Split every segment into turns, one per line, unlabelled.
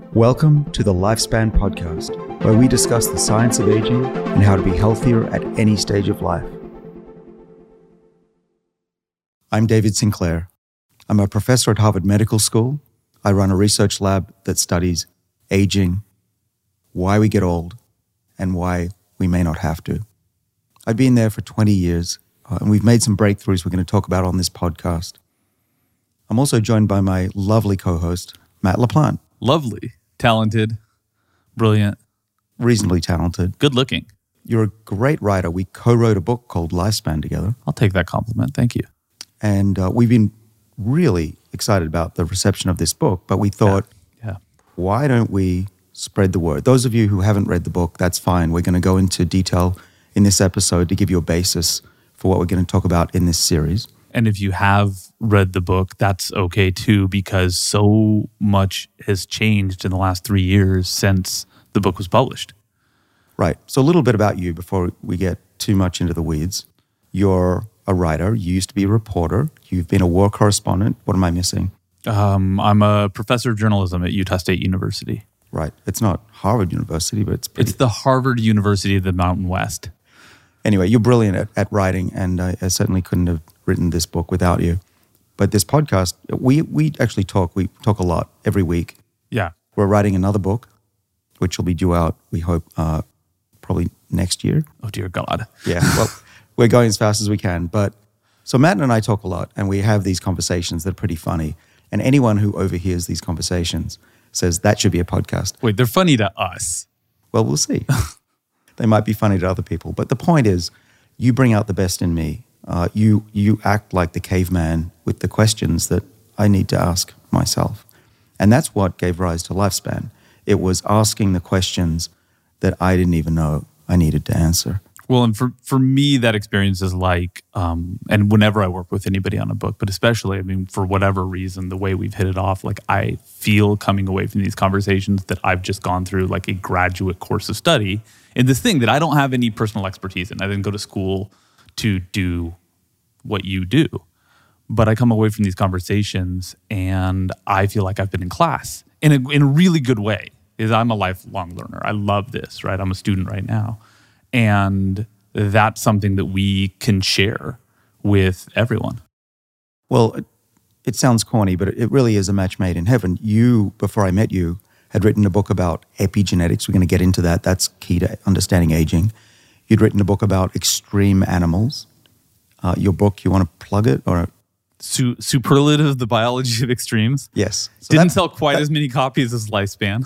Welcome to the Lifespan Podcast, where we discuss the science of aging and how to be healthier at any stage of life. I'm David Sinclair. I'm a professor at Harvard Medical School. I run a research lab that studies aging, why we get old, and why we may not have to. I've been there for 20 years, and we've made some breakthroughs we're going to talk about on this podcast. I'm also joined by my lovely co-host, Matt LaPlante.
Lovely, talented, brilliant,
Reasonably talented.
good looking.
You're a great writer. We co-wrote a book called Lifespan together.
I'll take that compliment. Thank you.
And we've been really excited about the reception of this book, but we thought,
Yeah.
why don't we spread the word? Those of you who haven't read the book, that's fine. We're going to go into detail in this episode to give you a basis for what we're going to talk about in this series.
And if you have read the book, that's okay too, because so much has changed in the last 3 years since the book was published.
Right. So a little bit about you before we get too much into the weeds. You're a writer. You used to be a reporter. You've been a war correspondent. What am I missing?
I'm a professor of journalism at Utah State University.
Right. It's not Harvard University, but it's pretty...
It's the Harvard University of the Mountain West.
Anyway, you're brilliant at writing, and I certainly couldn't have written this book without you. But this podcast, we actually talk. We talk a lot every week.
Yeah.
We're writing another book, which will be due out, we hope, probably next year.
Oh, dear God.
Yeah, well, we're going as fast as we can. But so Matt and I talk a lot, and we have these conversations that are pretty funny. And anyone who overhears these conversations says that should be a podcast.
Wait, they're funny to us.
Well, we'll see. They might be funny to other people. But the point is, you bring out the best in me. You act like the caveman with the questions that I need to ask myself. And that's what gave rise to Lifespan. It was asking the questions that I didn't even know I needed to answer.
Well, and for me, that experience is like, and whenever I work with anybody on a book, but especially, I mean, for whatever reason, the way we've hit it off, like I feel coming away from these conversations that I've just gone through like a graduate course of study in this thing that I don't have any personal expertise in. I didn't go to school to do what you do, but I come away from these conversations and I feel like I've been in class in a really good way. Is I'm a lifelong learner. I love this, right? I'm a student right now. And that's something that we can share with everyone.
Well, it sounds corny, but it really is a match made in heaven. You, before I met you, had written a book about epigenetics. We're going to get into that. That's key to understanding aging. You'd written a book about extreme animals. Your book, you want to plug it? Or
Superlative, the Biology of Extremes.
Yes. So
Didn't sell quite as many copies as Lifespan.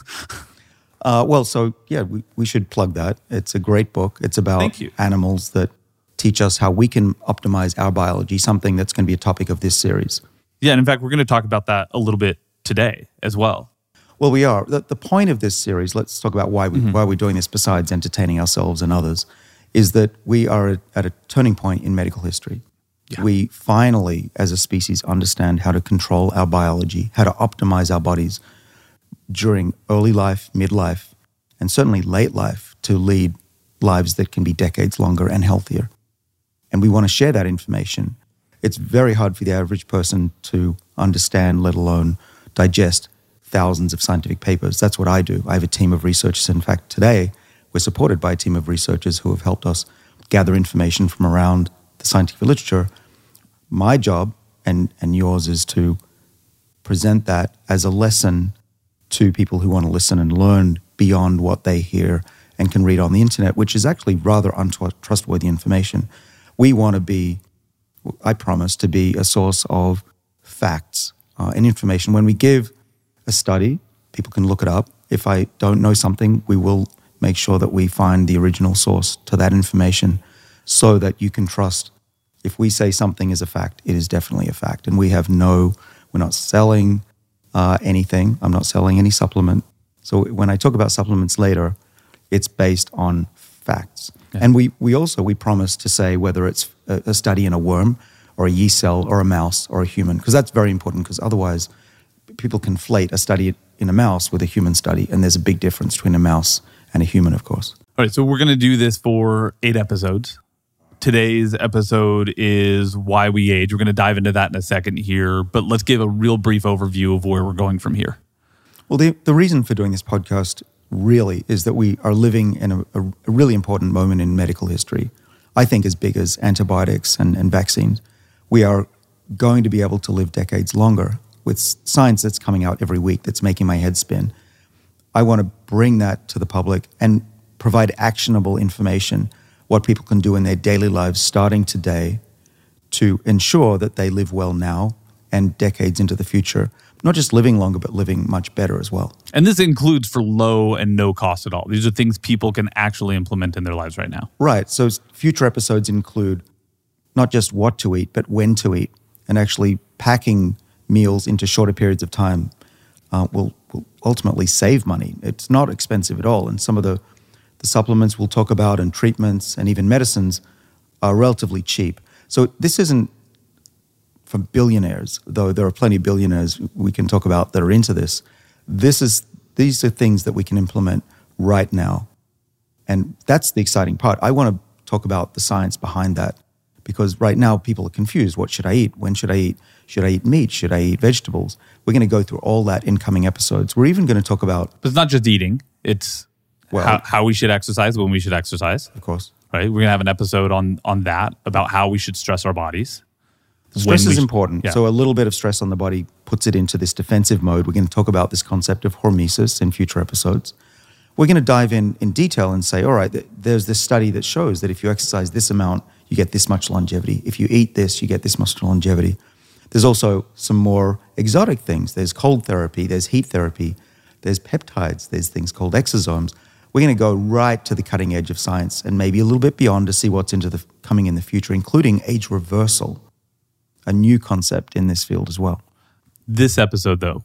We should plug that. It's a great book. It's about
Thank you.
animals that teach us how we can optimize our biology, something that's going to be a topic of this series.
Yeah, and in fact, we're going to talk about that a little bit today as well.
Well, we are. The point of this series, let's talk about why we're doing this besides entertaining ourselves and others, is that we are at a turning point in medical history. Yeah. We finally, as a species, understand how to control our biology, how to optimize our bodies during early life, midlife, and certainly late life to lead lives that can be decades longer and healthier. And we want to share that information. It's very hard for the average person to understand, let alone digest thousands of scientific papers. That's what I do. I have a team of researchers. In fact, today, we're supported by a team of researchers who have helped us gather information from around the scientific literature. My job and yours is to present that as a lesson to people who want to listen and learn beyond what they hear and can read on the internet, which is actually rather untrustworthy information. We want to be, I promise, to be a source of facts and information. When we give a study, people can look it up. If I don't know something, we will make sure that we find the original source to that information so that you can trust. If we say something is a fact, it is definitely a fact. And we're not selling anything. I'm not selling any supplement. So when I talk about supplements later, it's based on facts. Yeah. And we promise to say whether it's a study in a worm or a yeast cell or a mouse or a human, because that's very important, because otherwise people conflate a study in a mouse with a human study, and there's a big difference between a mouse and a human, of course.
All right, so we're going to do this for 8 episodes. Today's episode is why we age. We're going to dive into that in a second here, but let's give a real brief overview of where we're going from here.
Well, the reason for doing this podcast really is that we are living in a really important moment in medical history, I think as big as antibiotics and vaccines. We are going to be able to live decades longer with science that's coming out every week that's making my head spin. I want to bring that to the public and provide actionable information, what people can do in their daily lives starting today to ensure that they live well now and decades into the future. Not just living longer, but living much better as well.
And this includes for low and no cost at all. These are things people can actually implement in their lives right now.
Right. So future episodes include not just what to eat, but when to eat, and actually packing meals into shorter periods of time will ultimately save money. It's not expensive at all. And some of the supplements we'll talk about and treatments and even medicines are relatively cheap. So this isn't for billionaires, though there are plenty of billionaires we can talk about that are into this. These are things that we can implement right now. And that's the exciting part. I want to talk about the science behind that because right now people are confused. What should I eat? When should I eat? Should I eat meat? Should I eat vegetables? We're going to go through all that in coming episodes. We're even going to talk about...
But it's not just eating. It's how we should exercise, when we should exercise.
Of course.
Right? We're going to have an episode on that, about how we should stress our bodies.
Stress is important.
Yeah.
So a little bit of stress on the body puts it into this defensive mode. We're going to talk about this concept of hormesis in future episodes. We're going to dive in detail and say, all right, there's this study that shows that if you exercise this amount, you get this much longevity. If you eat this, you get this much longevity. There's also some more exotic things. There's cold therapy, there's heat therapy, there's peptides, there's things called exosomes. We're going to go right to the cutting edge of science and maybe a little bit beyond to see what's coming in the future, including age reversal, a new concept in this field as well.
This episode, though,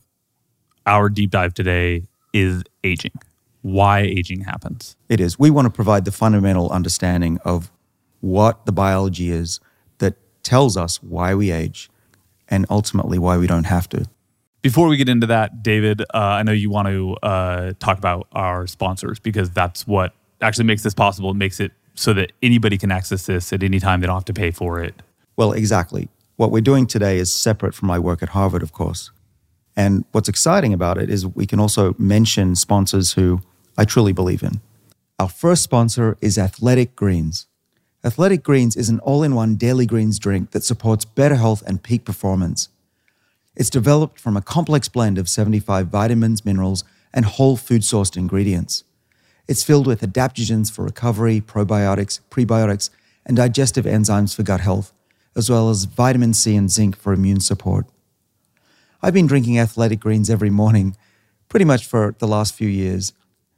our deep dive today is aging. Why aging happens.
It is. We want to provide the fundamental understanding of what the biology is that tells us why we age and ultimately why we don't have to.
Before we get into that, David, I know you want to talk about our sponsors because that's what actually makes this possible. It makes it so that anybody can access this at any time. They don't have to pay for it.
Well, exactly. What we're doing today is separate from my work at Harvard, of course. And what's exciting about it is we can also mention sponsors who I truly believe in. Our first sponsor is Athletic Greens. Athletic Greens is an all-in-one daily greens drink that supports better health and peak performance. It's developed from a complex blend of 75 vitamins, minerals, and whole food-sourced ingredients. It's filled with adaptogens for recovery, probiotics, prebiotics, and digestive enzymes for gut health, as well as vitamin C and zinc for immune support. I've been drinking Athletic Greens every morning pretty much for the last few years.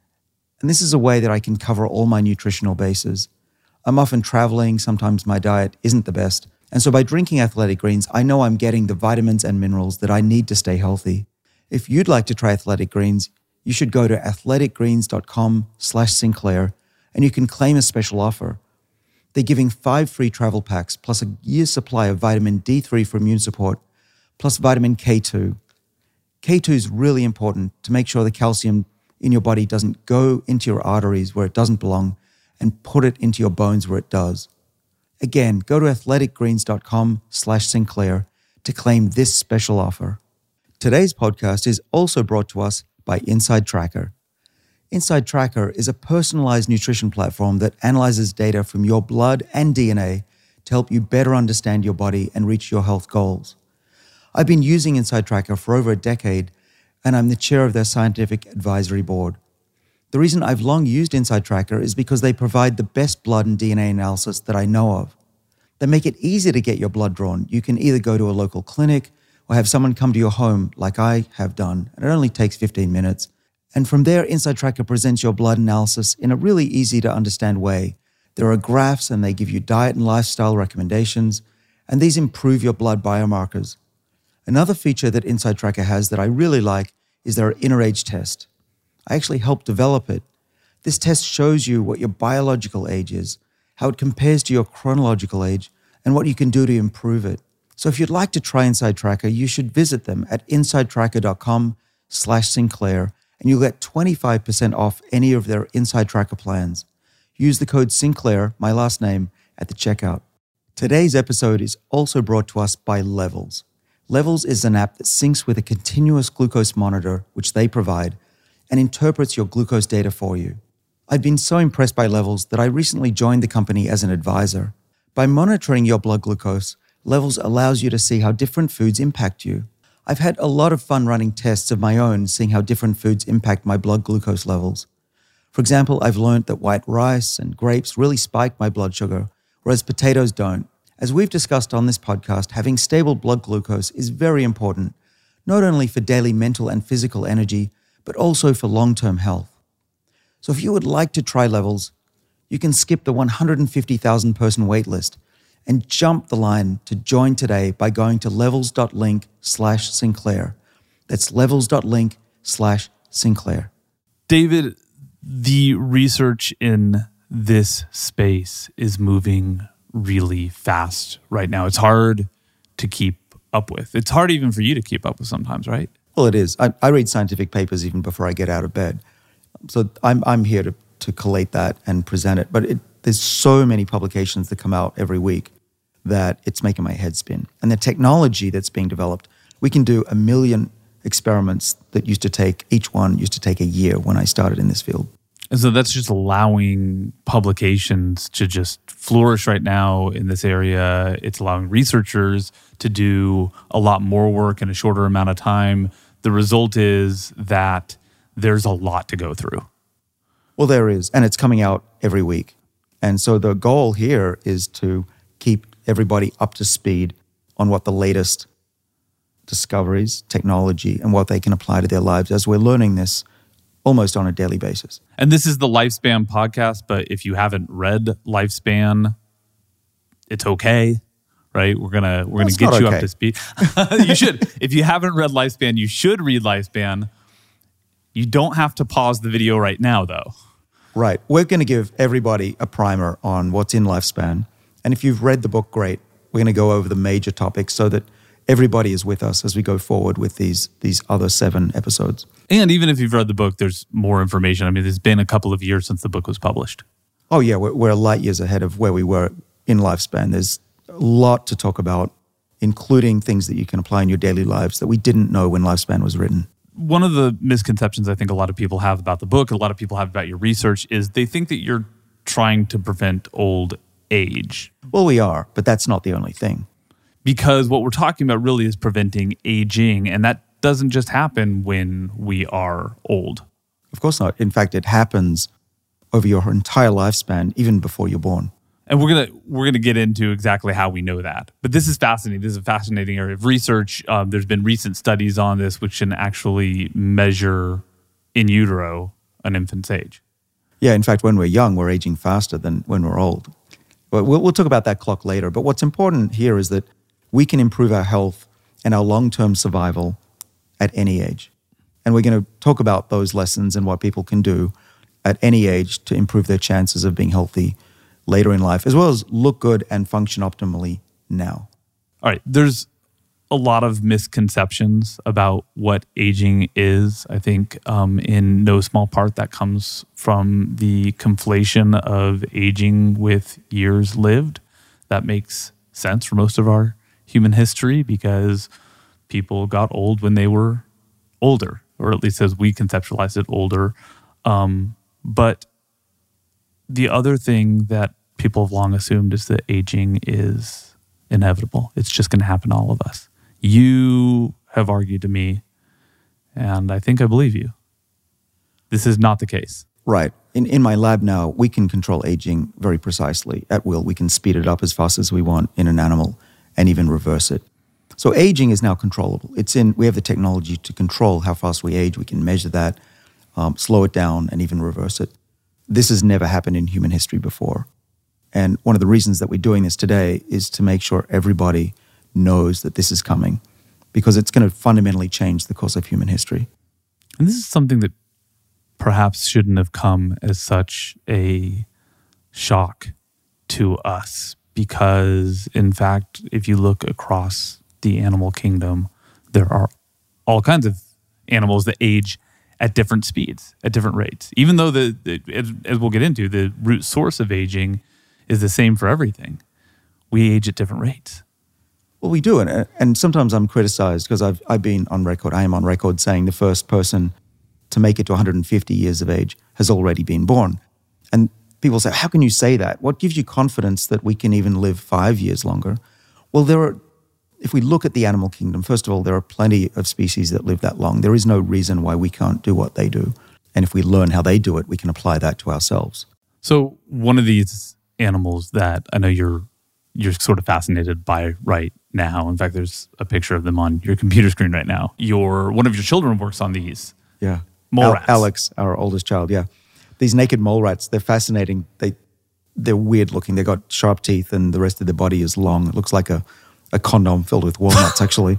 And this is a way that I can cover all my nutritional bases. I'm often traveling, sometimes my diet isn't the best. And so by drinking Athletic Greens, I know I'm getting the vitamins and minerals that I need to stay healthy. If you'd like to try Athletic Greens, you should go to athleticgreens.com/Sinclair and you can claim a special offer. They're giving 5 free travel packs plus a year's supply of vitamin D3 for immune support, plus vitamin K2. K2 is really important to make sure the calcium in your body doesn't go into your arteries where it doesn't belong and put it into your bones where it does. Again, go to athleticgreens.com/Sinclair to claim this special offer. Today's podcast is also brought to us by Inside Tracker. Inside Tracker is a personalized nutrition platform that analyzes data from your blood and DNA to help you better understand your body and reach your health goals. I've been using Inside Tracker for over a decade, and I'm the chair of their scientific advisory board. The reason I've long used Inside Tracker is because they provide the best blood and DNA analysis that I know of. They make it easy to get your blood drawn. You can either go to a local clinic or have someone come to your home like I have done, and it only takes 15 minutes. And from there, Inside Tracker presents your blood analysis in a really easy to understand way. There are graphs and they give you diet and lifestyle recommendations, and these improve your blood biomarkers. Another feature that Inside Tracker has that I really like is their inner age test. I actually helped develop it. This test shows you what your biological age is, how it compares to your chronological age, and what you can do to improve it. So if you'd like to try Inside Tracker, you should visit them at insidetracker.com/Sinclair, and you'll get 25% off any of their Inside Tracker plans. Use the code Sinclair, my last name, at the checkout. Today's episode is also brought to us by Levels. Levels is an app that syncs with a continuous glucose monitor, which they provide, and interprets your glucose data for you. I've been so impressed by Levels that I recently joined the company as an advisor. By monitoring your blood glucose, Levels allows you to see how different foods impact you. I've had a lot of fun running tests of my own, seeing how different foods impact my blood glucose levels. For example, I've learned that white rice and grapes really spike my blood sugar, whereas potatoes don't. As we've discussed on this podcast, having stable blood glucose is very important, not only for daily mental and physical energy, but also for long-term health. So if you would like to try Levels, you can skip the 150,000 person waitlist and jump the line to join today by going to levels.link/Sinclair. That's levels.link/Sinclair.
David, the research in this space is moving really fast right now. It's hard to keep up with. It's hard even for you to keep up with sometimes, right?
Well, it is. I read scientific papers even before I get out of bed. So I'm here to collate that and present it. But there's so many publications that come out every week that it's making my head spin. And the technology that's being developed, we can do 1 million experiments that each one used to take a year when I started in this field.
And so that's just allowing publications to just flourish right now in this area. It's allowing researchers to do a lot more work in a shorter amount of time. The result is that there's a lot to go through.
Well, there is, and it's coming out every week. And so the goal here is to keep everybody up to speed on what the latest discoveries, technology, and what they can apply to their lives as we're learning this almost on a daily basis.
And this is the Lifespan podcast, but if you haven't read Lifespan, it's okay, right? We're gonna get you up to speed. You should. If you haven't read Lifespan, you should read Lifespan. You don't have to pause the video right now, though.
Right. We're going to give everybody a primer on what's in Lifespan. And if you've read the book, great. We're going to go over the major topics so that everybody is with us as we go forward with these other 7 episodes.
And even if you've read the book, there's more information. I mean, it's been a couple of years since the book was published.
Oh, yeah. We're light years ahead of where we were in Lifespan. There's a lot to talk about, including things that you can apply in your daily lives that we didn't know when Lifespan was written.
One of the misconceptions I think a lot of people have about the book, a lot of people have about your research, is they think that you're trying to prevent old age.
Well, we are, but that's not the only thing.
Because what we're talking about really is preventing aging, and that doesn't just happen when we are old.
Of course not. In fact, it happens over your entire lifespan, even before you're born.
And we're gonna get into exactly how we know that. But this is fascinating. This is a fascinating area of research. There's been recent studies on this which can actually measure in utero an infant's age.
Yeah, in fact, when we're young, we're aging faster than when we're old. But we'll talk about that clock later. But what's important here is that we can improve our health and our long-term survival at any age. And we're going to talk about those lessons and what people can do at any age to improve their chances of being healthy later in life, as well as look good and function optimally now.
All right. There's a lot of misconceptions about what aging is. I think in no small part that comes from the conflation of aging with years lived. That makes sense for most of our human history because people got old when they were older, or at least as we conceptualize it, older. But the other thing that people have long assumed is that aging is inevitable. It's just going to happen to all of us. You have argued to me, and I think I believe you. This is not the case.
Right. In my lab now, we can control aging very precisely at will. We can speed it up as fast as we want in an animal and even reverse it. So aging is now controllable. We have the technology to control how fast we age. We can measure that, slow it down, and even reverse it. This has never happened in human history before. And one of the reasons that we're doing this today is to make sure everybody knows that this is coming, because it's going to fundamentally change the course of human history.
And this is something that perhaps shouldn't have come as such a shock to us, because in fact, if you look across the animal kingdom, there are all kinds of animals that age at different speeds, at different rates. Even though as we'll get into, the root source of aging is the same for everything. We age at different rates.
Well, we do, and sometimes I'm criticized because I've been on record. I am on record saying the first person to make it to 150 years of age has already been born. And people say, how can you say that? What gives you confidence that we can even live 5 years longer? Well, if we look at the animal kingdom, first of all, there are plenty of species that live that long. There is no reason why we can't do what they do. And if we learn how they do it, we can apply that to ourselves.
So one of these animals that I know you're sort of fascinated by right now, in fact, there's a picture of them on your computer screen right now. One of your children works on these.
Yeah.
Mole rats.
Alex, our oldest child, yeah. These naked mole rats, they're fascinating. They're weird looking. They've got sharp teeth and the rest of their body is long. It looks like a condom filled with walnuts, actually.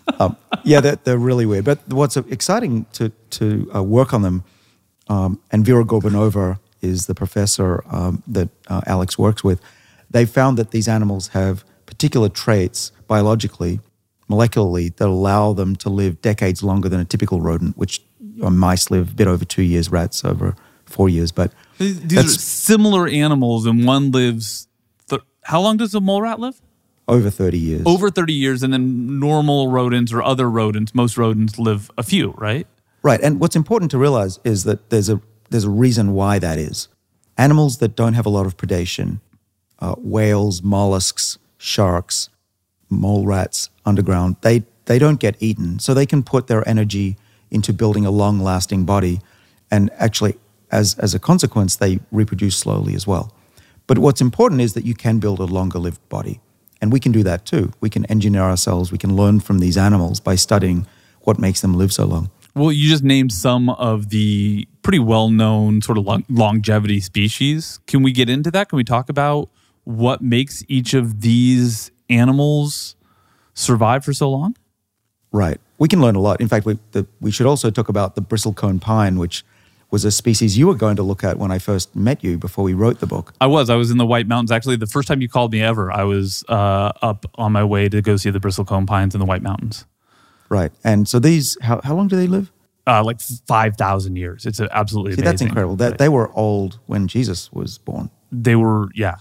They're really weird. But what's exciting to work on them, and Vera Gorbanova is the professor that Alex works with, they found that these animals have particular traits biologically, molecularly, that allow them to live decades longer than a typical rodent, which mice live a bit over 2 years, rats over 4 years. But
these are similar animals, and one lives... how long does a mole rat live?
Over 30 years.
Over 30 years, and then normal rodents or other rodents, most rodents live a few, right?
Right, and what's important to realize is that there's a reason why that is. Animals that don't have a lot of predation, whales, mollusks, sharks, mole rats, underground, they don't get eaten, so they can put their energy into building a long-lasting body, and actually, as a consequence, they reproduce slowly as well. But what's important is that you can build a longer-lived body, and we can do that too. We can engineer ourselves, we can learn from these animals by studying what makes them live so long.
Well, you just named some of the pretty well-known sort of longevity species. Can we get into that? Can we talk about what makes each of these animals survive for so long?
Right. We can learn a lot. In fact, we should also talk about the bristlecone pine, which was a species you were going to look at when I first met you before we wrote the book.
I was in the White Mountains. Actually, the first time you called me ever, I was up on my way to go see the bristlecone pines in the White Mountains.
Right. And so these, how long do they live?
Like 5,000 years. It's absolutely amazing.
That's incredible. They were old when Jesus was born.
They were, yeah.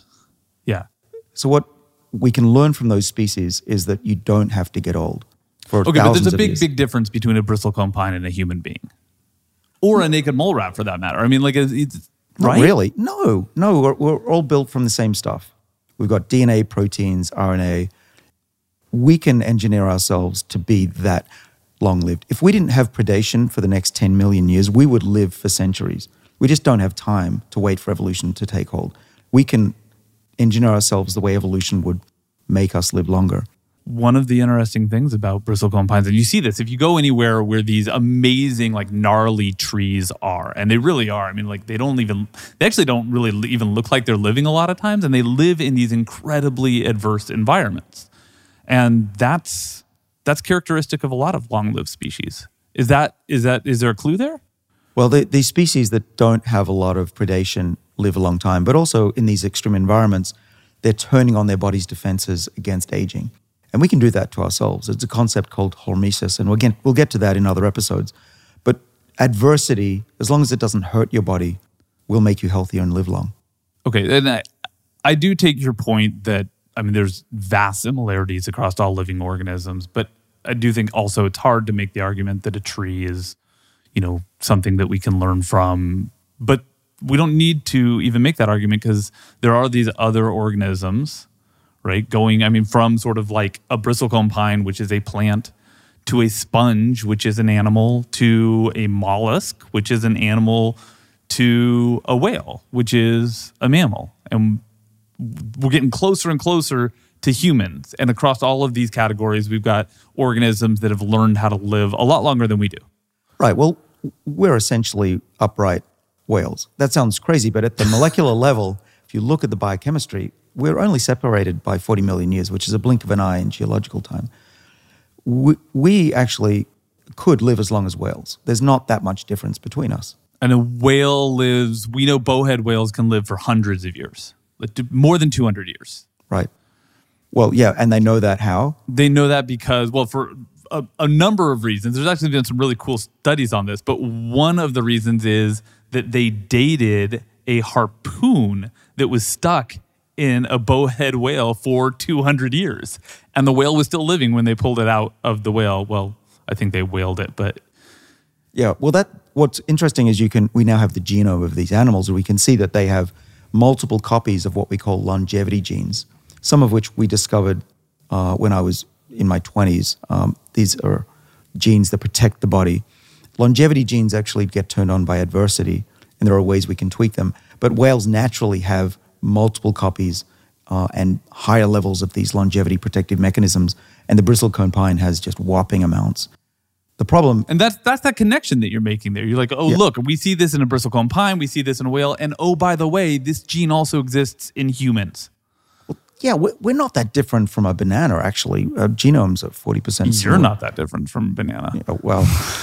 So what we can learn from those species is that you don't have to get old for
okay, but there's a big
years.
difference between a bristlecone pine and a human being. Or a naked mole rat, for that matter. I mean, like, it's right?
Not really. No. We're all built from the same stuff. We've got DNA, proteins, RNA. We can engineer ourselves to be that long-lived. If we didn't have predation for the next 10 million years, we would live for centuries. We just don't have time to wait for evolution to take hold. We can engineer ourselves the way evolution would make us live longer.
One of the interesting things about bristlecone pines, and you see this, if you go anywhere where these amazing, like, gnarly trees are, and they really are, I mean, like, they actually don't really even look like they're living a lot of times, and they live in these incredibly adverse environments. And that's characteristic of a lot of long-lived species. Is there a clue there?
Well, these species that don't have a lot of predation live a long time, but also in these extreme environments, they're turning on their body's defenses against aging. And we can do that to ourselves. It's a concept called hormesis, and we'll get to that in other episodes. But adversity, as long as it doesn't hurt your body, will make you healthier and live long.
Okay, and I do take your point that, I mean, there's vast similarities across all living organisms, but I do think also it's hard to make the argument that a tree is, something that we can learn from. But we don't need to even make that argument because there are these other organisms, right? From sort of like a bristlecone pine, which is a plant, to a sponge, which is an animal, to a mollusk, which is an animal, to a whale, which is a mammal. And we're getting closer and closer to humans. And across all of these categories, we've got organisms that have learned how to live a lot longer than we do.
Right. Well, we're essentially upright whales. That sounds crazy, but at the molecular level, if you look at the biochemistry, we're only separated by 40 million years, which is a blink of an eye in geological time. We actually could live as long as whales. There's not that much difference between us.
And a whale we know bowhead whales can live for hundreds of years, more than 200 years.
Right. Well, yeah, and they know that how?
They know that because, for a number of reasons. There's actually been some really cool studies on this, but one of the reasons is that they dated a harpoon that was stuck in a bowhead whale for 200 years. And the whale was still living when they pulled it out of the whale. Well, I think they whaled it, but...
Yeah, well, what's interesting is we now have the genome of these animals, and we can see that they have multiple copies of what we call longevity genes, some of which we discovered when I was in my 20s. These are genes that protect the body. Longevity genes actually get turned on by adversity, and there are ways we can tweak them. But whales naturally have multiple copies and higher levels of these longevity protective mechanisms, and the bristlecone pine has just whopping amounts. The problem...
And that's that connection that you're making there. You're like, look, we see this in a bristlecone pine, we see this in a whale, and by the way, this gene also exists in humans.
Well, yeah, we're not that different from a banana, actually. Genomes are 40%
You're not that different from a banana.
Yeah, well,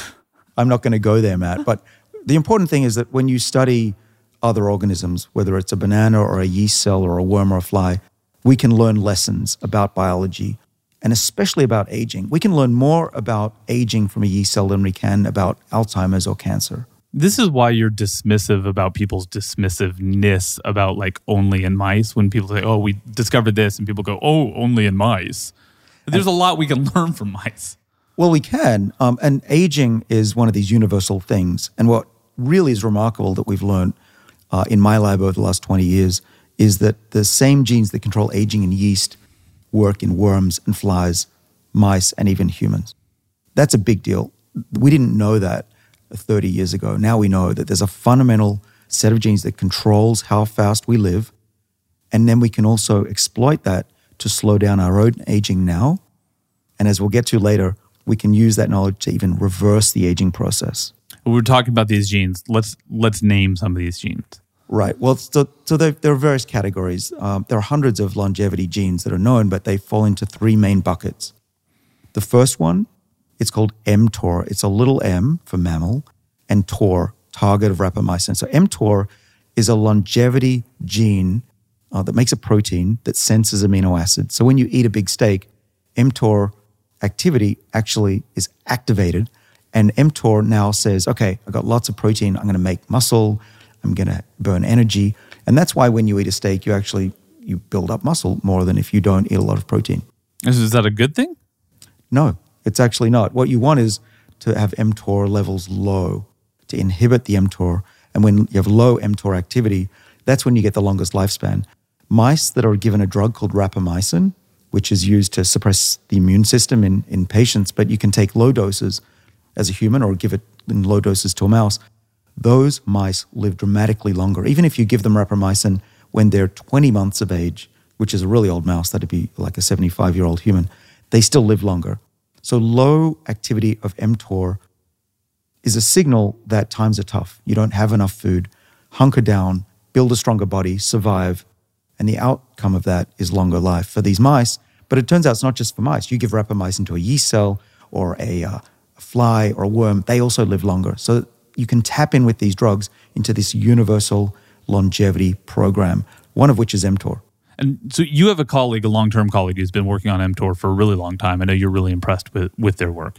I'm not going to go there, Matt. But the important thing is that when you study other organisms, whether it's a banana or a yeast cell or a worm or a fly, we can learn lessons about biology and especially about aging. We can learn more about aging from a yeast cell than we can about Alzheimer's or cancer.
This is why you're dismissive about people's dismissiveness about like only in mice. When people say, oh, we discovered this, and people go, oh, only in mice. There's a lot we can learn from mice.
Well, we can. And aging is one of these universal things. And what really is remarkable that we've learned in my lab over the last 20 years is that the same genes that control aging in yeast work in worms and flies, mice, and even humans. That's a big deal. We didn't know that 30 years ago. Now we know that there's a fundamental set of genes that controls how fast we live, and then we can also exploit that to slow down our own aging now. And as we'll get to later, we can use that knowledge to even reverse the aging process.
We're talking about these genes. Let's name some of these genes.
Right. Well, so there are various categories. There are hundreds of longevity genes that are known, but they fall into three main buckets. The first one, it's called mTOR. It's a little m for mammal, and TOR, target of rapamycin. So mTOR is a longevity gene that makes a protein that senses amino acids. So when you eat a big steak, mTOR activity actually is activated, and mTOR now says, okay, I've got lots of protein. I'm going to make muscle. I'm going to burn energy. And that's why when you eat a steak, you build up muscle more than if you don't eat a lot of protein.
Is that a good thing?
No, it's actually not. What you want is to have mTOR levels low, to inhibit the mTOR. And when you have low mTOR activity, that's when you get the longest lifespan. Mice that are given a drug called rapamycin, which is used to suppress the immune system in patients, but you can take low doses as a human or give it in low doses to a mouse. Those mice live dramatically longer. Even if you give them rapamycin when they're 20 months of age, which is a really old mouse, that'd be like a 75-year-old human, they still live longer. So low activity of mTOR is a signal that times are tough. You don't have enough food. Hunker down, build a stronger body, survive, and the outcome of that is longer life for these mice. But it turns out it's not just for mice. You give rapamycin to a yeast cell or a fly or a worm, they also live longer. So you can tap in with these drugs into this universal longevity program, one of which is mTOR.
And so you have a long-term colleague who's been working on mTOR for a really long time. I know you're really impressed with their work.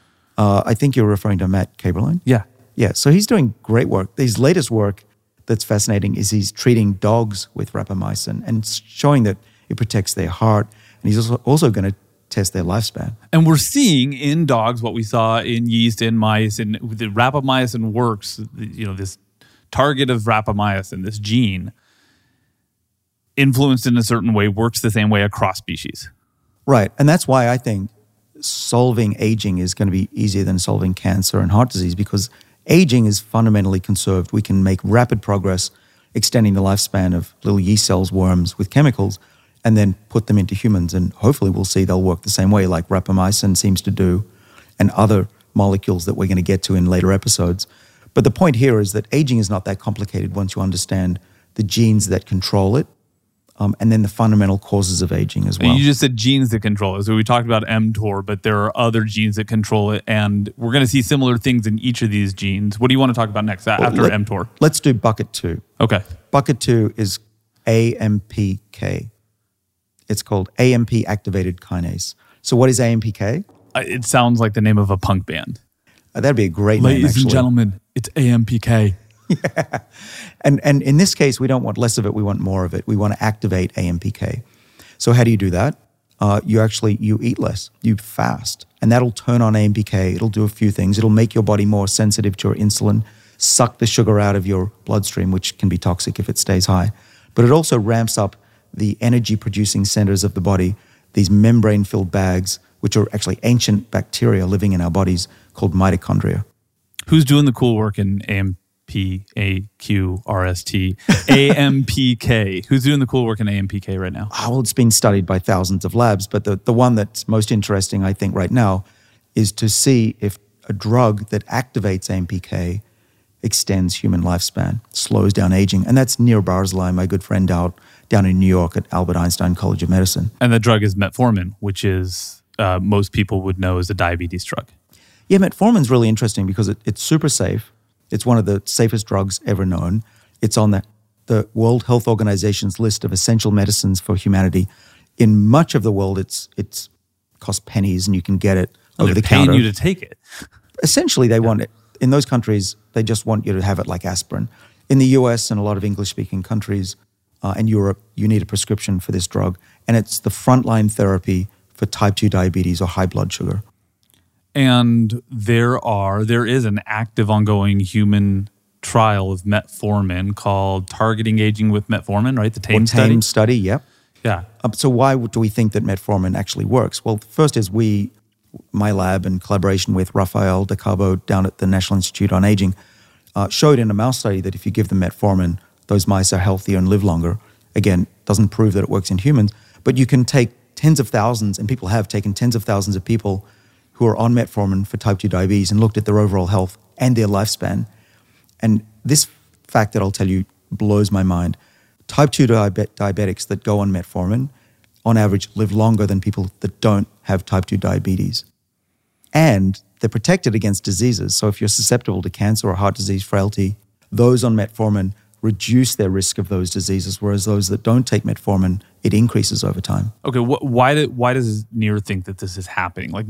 I think you're referring to Matt Kaeberlein?
Yeah.
Yeah, so he's doing great work. His latest work that's fascinating is he's treating dogs with rapamycin and showing that it protects their heart. And he's also going to test their lifespan.
And we're seeing in dogs what we saw in yeast, in mice, and the rapamycin works, this target of rapamycin, this gene, influenced in a certain way, works the same way across species.
Right. And that's why I think solving aging is going to be easier than solving cancer and heart disease, because aging is fundamentally conserved. We can make rapid progress extending the lifespan of little yeast cells, worms with chemicals, and then put them into humans. And hopefully we'll see they'll work the same way like rapamycin seems to do and other molecules that we're going to get to in later episodes. But the point here is that aging is not that complicated once you understand the genes that control it, and then the fundamental causes of aging as well.
You just said genes that control it. So we talked about mTOR, but there are other genes that control it, and we're going to see similar things in each of these genes. What do you want to talk about next after mTOR?
Let's do bucket 2.
Okay.
Bucket 2 is AMPK. It's called AMP activated kinase. So what is AMPK?
It sounds like the name of a punk band.
That'd be a great name,
Ladies and gentlemen, it's AMPK.
And in this case, we don't want less of it, we want more of it. We want to activate AMPK. So how do you do that? You eat less, you fast, and that'll turn on AMPK. It'll do a few things. It'll make your body more sensitive to your insulin, suck the sugar out of your bloodstream, which can be toxic if it stays high. But it also ramps up the energy-producing centers of the body, these membrane-filled bags, which are actually ancient bacteria living in our bodies called mitochondria.
Who's doing the cool work in AMPK? Who's doing the cool work in AMPK right now?
Well, it's been studied by thousands of labs, but the one that's most interesting, I think, right now is to see if a drug that activates AMPK extends human lifespan, slows down aging. And that's Nir Barzilai, my good friend down in New York at Albert Einstein College of Medicine.
And the drug is metformin, which is most people would know as a diabetes drug.
Yeah, metformin's really interesting because it's super safe. It's one of the safest drugs ever known. It's on the World Health Organization's list of essential medicines for humanity. In much of the world, it's costs pennies and you can get it over the counter.
They're paying you to take it.
Essentially, they want it. In those countries, they just want you to have it like aspirin. In the US and a lot of English-speaking countries and Europe, you need a prescription for this drug. And it's the frontline therapy for type 2 diabetes or high blood sugar.
And there is an active ongoing human trial of metformin called Targeting Aging with Metformin, right? The TAME study?
Study, yep.
Yeah.
So why do we think that metformin actually works? Well, first is my lab in collaboration with Rafael De Cabo down at the National Institute on Aging, showed in a mouse study that if you give them metformin, those mice are healthier and live longer. Again, doesn't prove that it works in humans, but you can take tens of thousands, and people have taken tens of thousands of people who are on metformin for type 2 diabetes and looked at their overall health and their lifespan. And this fact that I'll tell you blows my mind. Type 2 diabetics that go on metformin, on average, live longer than people that don't have type 2 diabetes. And they're protected against diseases. So if you're susceptible to cancer or heart disease, frailty, those on metformin reduce their risk of those diseases, whereas those that don't take metformin, it increases over time.
Okay, why does Nir think that this is happening? Like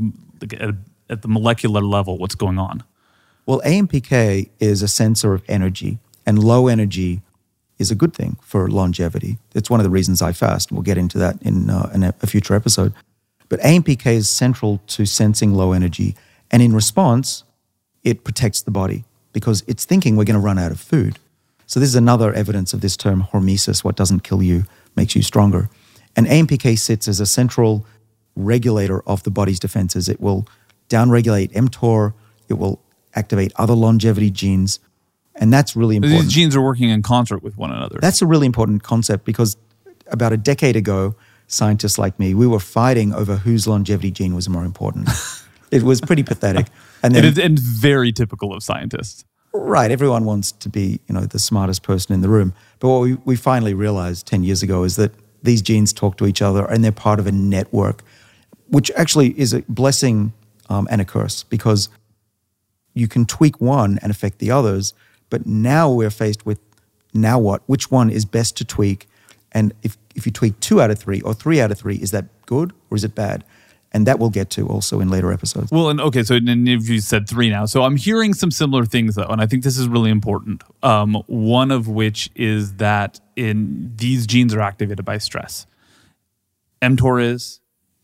at the molecular level, what's going on?
Well, AMPK is a sensor of energy, and low energy is a good thing for longevity. It's one of the reasons I fast. We'll get into that in a future episode. But AMPK is central to sensing low energy, and in response, it protects the body because it's thinking we're going to run out of food. So this is another evidence of this term hormesis, what doesn't kill you makes you stronger. And AMPK sits as a central regulator of the body's defenses. It will downregulate mTOR, it will activate other longevity genes, and that's really important.
These genes are working in concert with one another.
That's a really important concept because about a decade ago, scientists like me, we were fighting over whose longevity gene was more important. It was pretty pathetic.
And very typical of scientists.
Right. Everyone wants to be, the smartest person in the room. But what we finally realized 10 years ago is that these genes talk to each other and they're part of a network, which actually is a blessing and a curse because you can tweak one and affect the others. But now we're faced with, now what? Which one is best to tweak? And if you tweak 2 out of 3 or 3 out of 3, is that good or is it bad? And that we'll get to also in later episodes.
Well, and okay, so if you said 3 now. So I'm hearing some similar things, though, and I think this is really important. One of which is that these genes are activated by stress. mTOR is,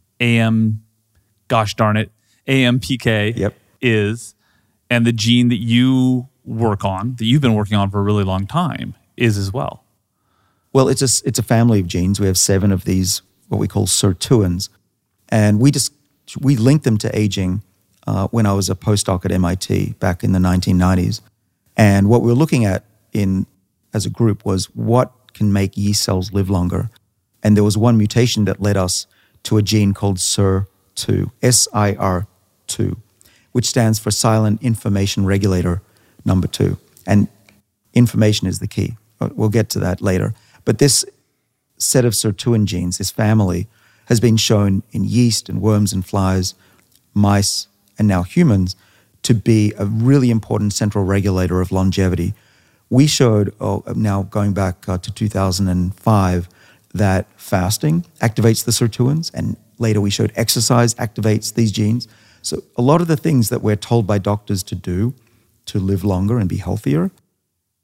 AMPK is, and the gene that you work on, that you've been working on for a really long time, is as well.
Well, it's a family of genes. We have 7 of these, what we call sirtuins. And we linked them to aging when I was a postdoc at MIT back in the 1990s. And what we were looking at as a group was what can make yeast cells live longer. And there was one mutation that led us to a gene called SIR2, SIR2, which stands for Silent Information Regulator number 2. And information is the key. We'll get to that later. But this set of sirtuin genes, this family, has been shown in yeast and worms and flies, mice, and now humans to be a really important central regulator of longevity. We showed, now going back to 2005, that fasting activates the sirtuins, and later we showed exercise activates these genes. So a lot of the things that we're told by doctors to do to live longer and be healthier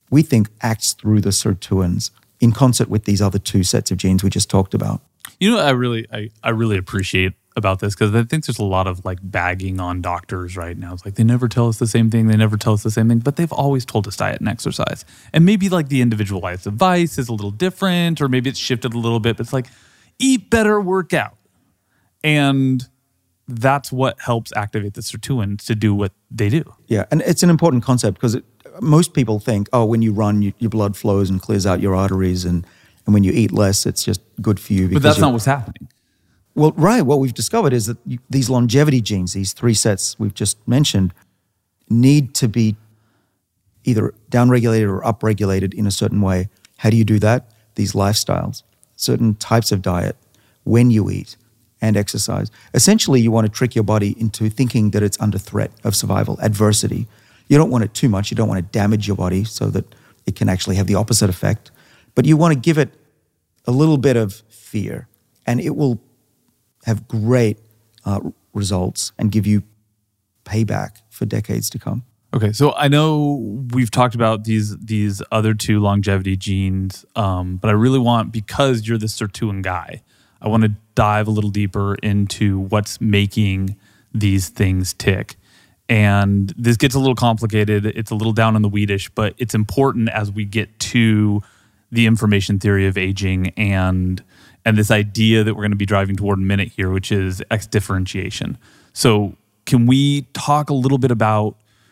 we think acts through the sirtuins in concert with these other two sets of genes we just talked about.
You know, I really appreciate about this, because I think there's a lot of like bagging on doctors right now. It's like, they never tell us the same thing. They never tell us the same thing, but they've always told us diet and exercise. And maybe like the individualized advice is a little different, or maybe it's shifted a little bit, but it's like, eat better, work out. And that's what helps activate the sirtuins to do what they do.
Yeah, and it's an important concept because most people think, oh, when you run, your blood flows and clears out your arteries, and when you eat less, it's just good for you.
But that's not what's happening.
Well, right. What we've discovered is that these longevity genes, these three sets we've just mentioned, need to be either downregulated or upregulated in a certain way. How do you do that? These lifestyles, certain types of diet, when you eat, and exercise. Essentially, you want to trick your body into thinking that it's under threat of survival, adversity. You don't want it too much. You don't want to damage your body so that it can actually have the opposite effect. But you want to give it a little bit of fear, and it will have great results and give you payback for decades to come.
Okay, so I know we've talked about these other two longevity genes, but I really want, because you're the sirtuin guy, I want to dive a little deeper into what's making these things tick. And this gets a little complicated. It's a little down in the weedish, but it's important as we get to the information theory of aging and this idea that we're going to be driving toward in a minute here, which is X differentiation. So can we talk a little bit about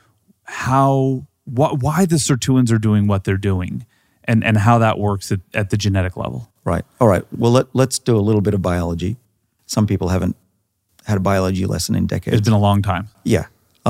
why the sirtuins are doing what they're doing and how that works at the genetic level?
Right. All right. Well, let's do a little bit of biology. Some people haven't had a biology lesson in decades.
It's been a long time.
Yeah.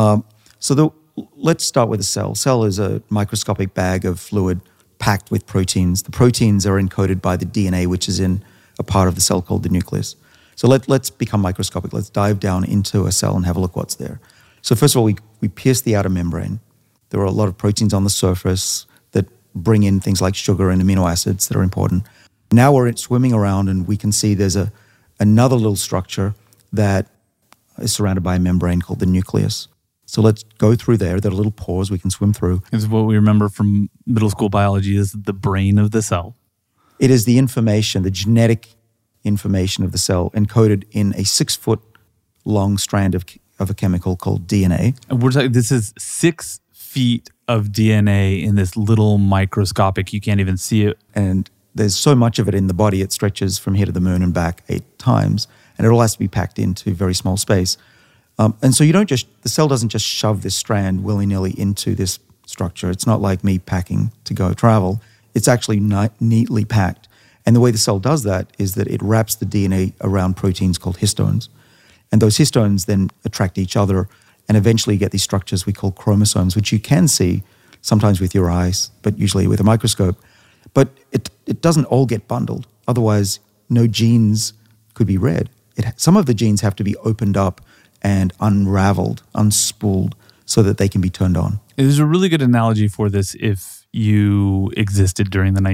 Let's start with a cell. Cell is a microscopic bag of fluid packed with proteins. The proteins are encoded by the DNA, which is in a part of the cell called the nucleus. So let's become microscopic. Let's dive down into a cell and have a look what's there. So first of all, we pierce the outer membrane. There are a lot of proteins on the surface that bring in things like sugar and amino acids that are important. Now we're swimming around and we can see there's another little structure that is surrounded by a membrane called the nucleus. So let's go through there. There are little pores we can swim through.
This is what we remember from middle school biology is the brain of the cell.
It is the information, the genetic information of the cell encoded in a 6-foot long strand of a chemical called DNA.
And we're talking, this is 6 feet of DNA in this little microscopic, you can't even see it.
And there's so much of it in the body, it stretches from here to the moon and back 8 times. And it all has to be packed into very small space. And so the cell doesn't just shove this strand willy-nilly into this structure. It's not like me packing to go travel. It's actually neatly packed. And the way the cell does that is that it wraps the DNA around proteins called histones. And those histones then attract each other and eventually you get these structures we call chromosomes, which you can see sometimes with your eyes, but usually with a microscope. But it doesn't all get bundled. Otherwise, no genes could be read. Some of the genes have to be opened up and unraveled, unspooled, so that they can be turned on.
There's a really good analogy for this if you existed during the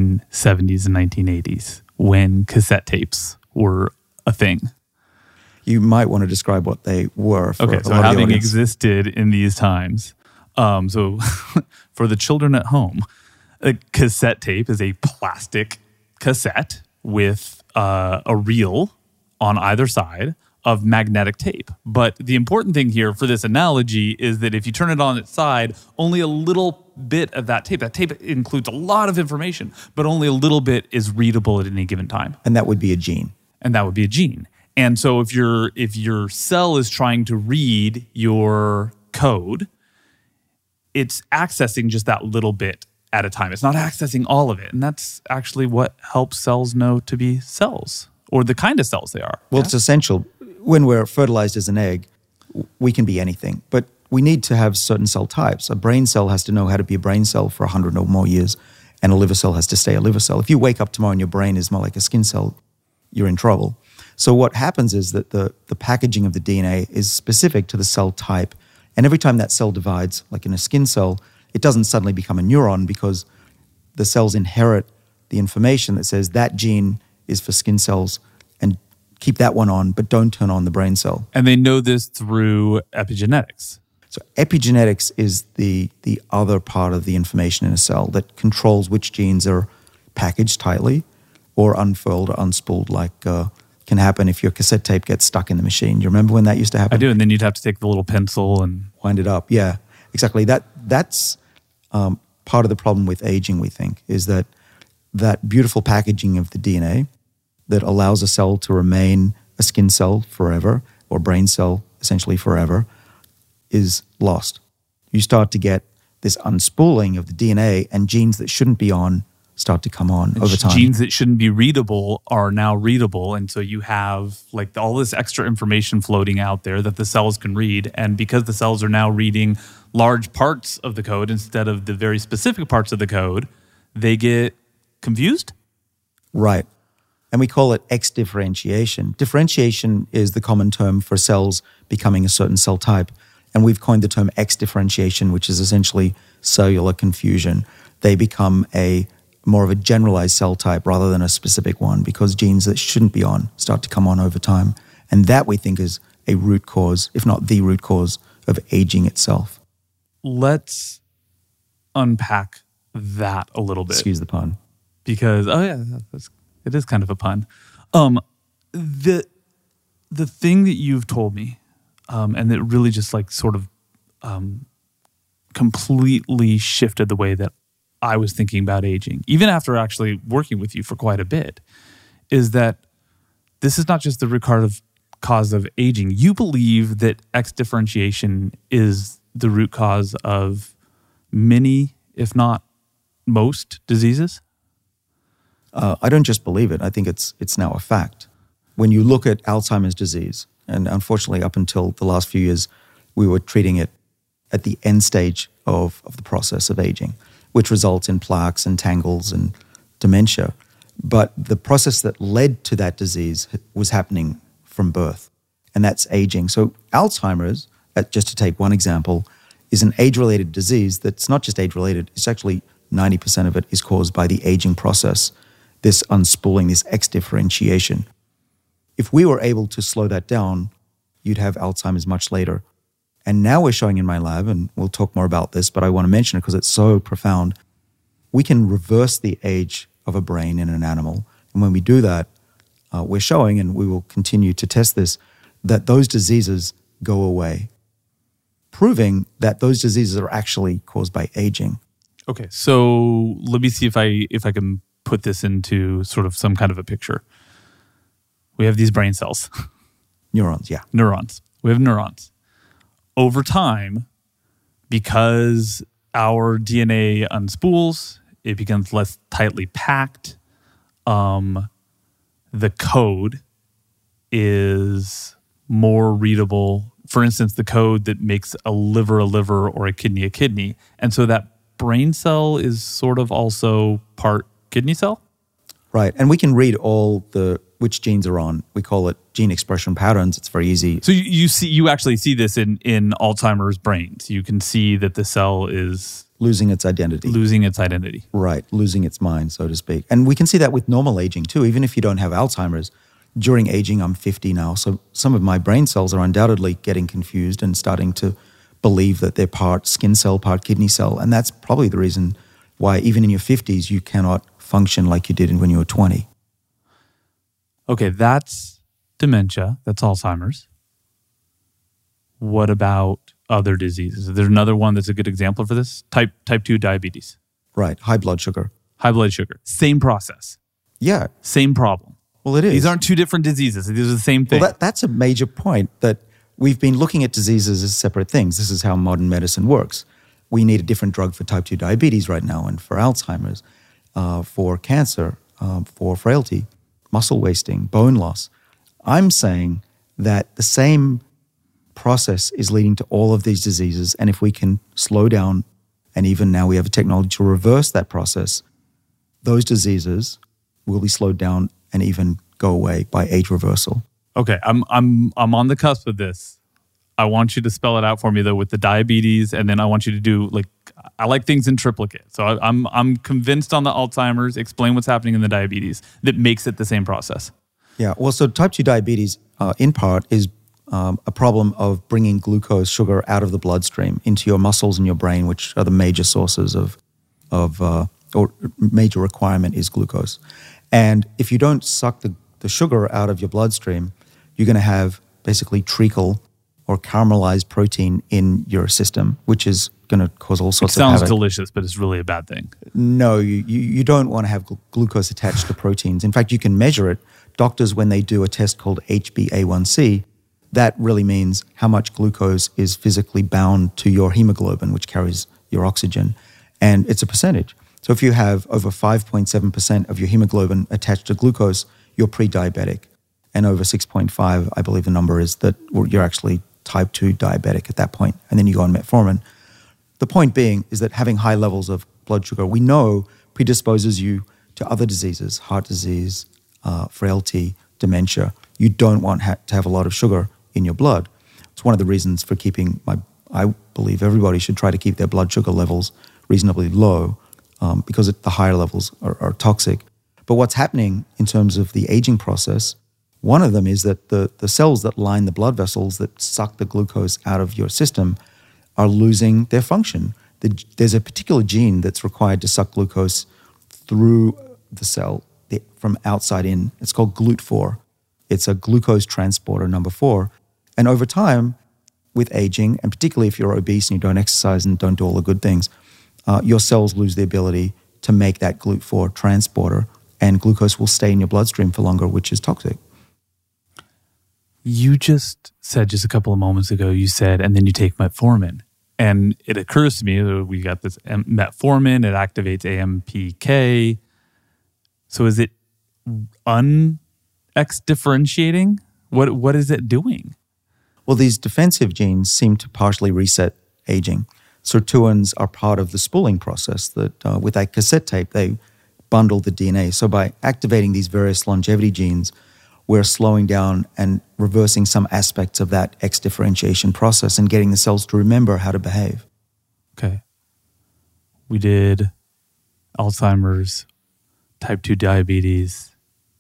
1970s and 1980s when cassette tapes were a thing.
You might want to describe what they were.
Okay, so having existed in these times, so for the children at home, a cassette tape is a plastic cassette with a reel on either side of magnetic tape. But the important thing here for this analogy is that if you turn it on its side, only a little bit of that tape includes a lot of information, but only a little bit is readable at any given time.
And that would be a gene.
And so if your cell is trying to read your code, it's accessing just that little bit at a time. It's not accessing all of it. And that's actually what helps cells know to be cells, or the kind of cells they are.
Well, It's essential. When we're fertilized as an egg, we can be anything, but we need to have certain cell types. A brain cell has to know how to be a brain cell for 100 or more years, and a liver cell has to stay a liver cell. If you wake up tomorrow and your brain is more like a skin cell, you're in trouble. So what happens is that the packaging of the DNA is specific to the cell type, and every time that cell divides, like in a skin cell, it doesn't suddenly become a neuron because the cells inherit the information that says that gene is for skin cells, and keep that one on, but don't turn on the brain cell.
And they know this through epigenetics.
So epigenetics is the other part of the information in a cell that controls which genes are packaged tightly or unfurled or unspooled, like can happen if your cassette tape gets stuck in the machine. Do you remember when that used to happen?
I do, and then you'd have to take the little pencil and
wind it up. Yeah, exactly. That's part of the problem with aging, we think, is that beautiful packaging of the DNA that allows a cell to remain a skin cell forever or brain cell essentially forever is lost. You start to get this unspooling of the DNA, and genes that shouldn't be on start to come on over time.
Genes that shouldn't be readable are now readable, and so you have like all this extra information floating out there that the cells can read, and because the cells are now reading large parts of the code instead of the very specific parts of the code, they get confused?
Right. And we call it X-differentiation. Differentiation is the common term for cells becoming a certain cell type. And we've coined the term X-differentiation, which is essentially cellular confusion. They become more of a generalized cell type rather than a specific one because genes that shouldn't be on start to come on over time. And that we think is a root cause, if not the root cause, of aging itself.
Let's unpack that a little bit.
Excuse the pun.
Because, it is kind of a pun. The thing that you've told me, and that really just like sort of completely shifted the way that I was thinking about aging, even after actually working with you for quite a bit, is that this is not just the root cause of aging. You believe that X-differentiation is the root cause of many, if not most, diseases?
I don't just believe it. I think it's now a fact. When you look at Alzheimer's disease, and unfortunately up until the last few years, we were treating it at the end stage of the process of aging, which results in plaques and tangles and dementia. But the process that led to that disease was happening from birth, and that's aging. So Alzheimer's, just to take one example, is an age-related disease that's not just age-related, it's actually 90% of it is caused by the aging process, this unspooling, this X-differentiation. If we were able to slow that down, you'd have Alzheimer's much later. And now we're showing in my lab, and we'll talk more about this, but I want to mention it because it's so profound, we can reverse the age of a brain in an animal. And when we do that, we're showing, and we will continue to test this, that those diseases go away, proving that those diseases are actually caused by aging.
Okay, so let me see if I can put this into sort of some kind of a picture. We have these brain cells.
Neurons, yeah.
Neurons. We have neurons. Over time, because our DNA unspools, it becomes less tightly packed. The code is more readable. For instance, the code that makes a liver or a kidney. And so that brain cell is sort of also part kidney cell?
Right. And we can read all which genes are on. We call it gene expression patterns. It's very easy.
So you actually see this in Alzheimer's brains. You can see that the cell is
losing its identity.
Right.
Losing its mind, so to speak. And we can see that with normal aging too. Even if you don't have Alzheimer's, during aging, I'm 50 now. So some of my brain cells are undoubtedly getting confused and starting to believe that they're part skin cell, part kidney cell. And that's probably the reason why even in your 50s, you cannot function like you did when you were 20.
Okay, that's dementia. That's Alzheimer's. What about other diseases? There's another one that's a good example for this. Type 2 diabetes.
Right, high blood sugar.
High blood sugar. Same process.
Yeah.
Same problem.
Well, it is.
These aren't two different diseases. These are the same thing.
Well, that's a major point, that we've been looking at diseases as separate things. This is how modern medicine works. We need a different drug for type 2 diabetes right now, and for Alzheimer's, for cancer, for frailty, muscle wasting, bone loss. I'm saying that the same process is leading to all of these diseases, and if we can slow down, and even now we have a technology to reverse that process, those diseases will be slowed down and even go away by age reversal.
Okay, I'm on the cusp of this. I want you to spell it out for me though with the diabetes, and then I want you to do I like things in triplicate. So I'm convinced on the Alzheimer's. Explain what's happening in the diabetes that makes it the same process.
Yeah, well, so type 2 diabetes in part is a problem of bringing glucose, sugar, out of the bloodstream into your muscles and your brain, which are the major sources or major requirement is glucose. And if you don't suck the sugar out of your bloodstream, you're going to have basically treacle or caramelized protein in your system, which is going to cause all sorts of havoc.
It sounds delicious, but it's really a bad thing.
No, you don't want to have glucose attached to proteins. In fact, you can measure it. Doctors, when they do a test called HbA1c, that really means how much glucose is physically bound to your hemoglobin, which carries your oxygen. And it's a percentage. So if you have over 5.7% of your hemoglobin attached to glucose, you're pre-diabetic. And over 6.5, I believe the number is, that you're actually type 2 diabetic at that point. And then you go on metformin. The point being is that having high levels of blood sugar, we know predisposes you to other diseases, heart disease, frailty, dementia. You don't want to have a lot of sugar in your blood. It's one of the reasons for keeping I believe everybody should try to keep their blood sugar levels reasonably low because the higher levels are toxic. But what's happening in terms of the aging process, one of them is that the cells that line the blood vessels that suck the glucose out of your system are losing their function. There's a particular gene that's required to suck glucose through the cell from outside in. It's called GLUT4. It's a glucose transporter number 4. And over time, with aging, and particularly if you're obese and you don't exercise and don't do all the good things, your cells lose the ability to make that GLUT4 transporter, and glucose will stay in your bloodstream for longer, which is toxic.
You just said just a couple of moments ago, you said, and then you take metformin. And it occurs to me that we got this metformin, it activates AMPK. So is it X-differentiating? What is it doing?
Well, these defensive genes seem to partially reset aging. Sirtuins are part of the spooling process that with that cassette tape, they bundle the DNA. So by activating these various longevity genes, we're slowing down and reversing some aspects of that X-differentiation process and getting the cells to remember how to behave.
Okay. We did Alzheimer's, type 2 diabetes,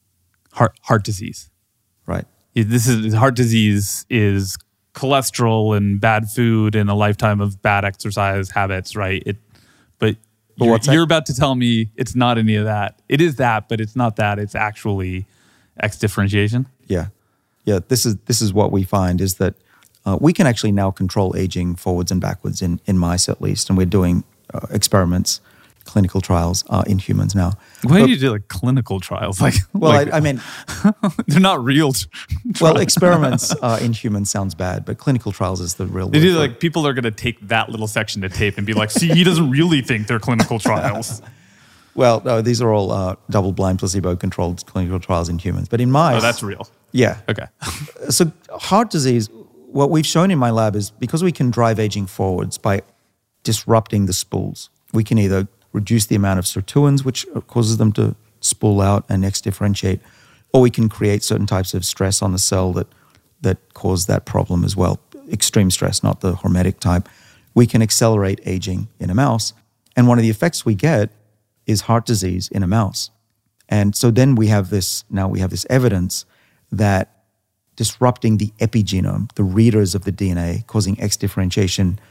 heart disease.
Right.
Heart disease is cholesterol and bad food and a lifetime of bad exercise habits, right? But you're about to tell me it's not any of that. It is that, but it's not that. It's actually X-differentiation.
Yeah. This is what we find is that we can actually now control aging forwards and backwards in mice at least, and we're doing experiments, clinical trials in humans now.
Why do you do like clinical trials?
I mean,
they're not real.
Well, experiments in humans sounds bad, but clinical trials is the real.
They do like people are going to take that little section to tape and be like, "See, he doesn't really think they're clinical trials."
Well, no, these are all double-blind, placebo-controlled clinical trials in humans. But in mice...
Oh, that's real.
Yeah.
Okay.
So heart disease, what we've shown in my lab is because we can drive aging forwards by disrupting the spools, we can either reduce the amount of sirtuins, which causes them to spool out and X-differentiate, or we can create certain types of stress on the cell that cause that problem as well. Extreme stress, not the hormetic type. We can accelerate aging in a mouse. And one of the effects we get is heart disease in a mouse. And so then we have this evidence that disrupting the epigenome, the readers of the DNA, causing X-differentiation,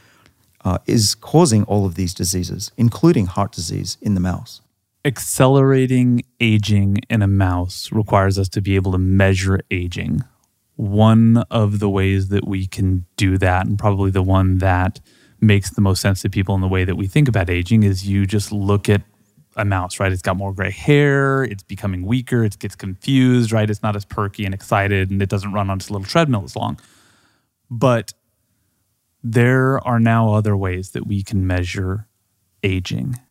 is causing all of these diseases, including heart disease in the mouse.
Accelerating aging in a mouse requires us to be able to measure aging. One of the ways that we can do that, and probably the one that makes the most sense to people in the way that we think about aging, is you just look at a mouse, right? It's got more gray hair, it's becoming weaker, it gets confused, right? It's not as perky and excited, and it doesn't run on its little treadmill as long. But there are now other ways that we can measure aging.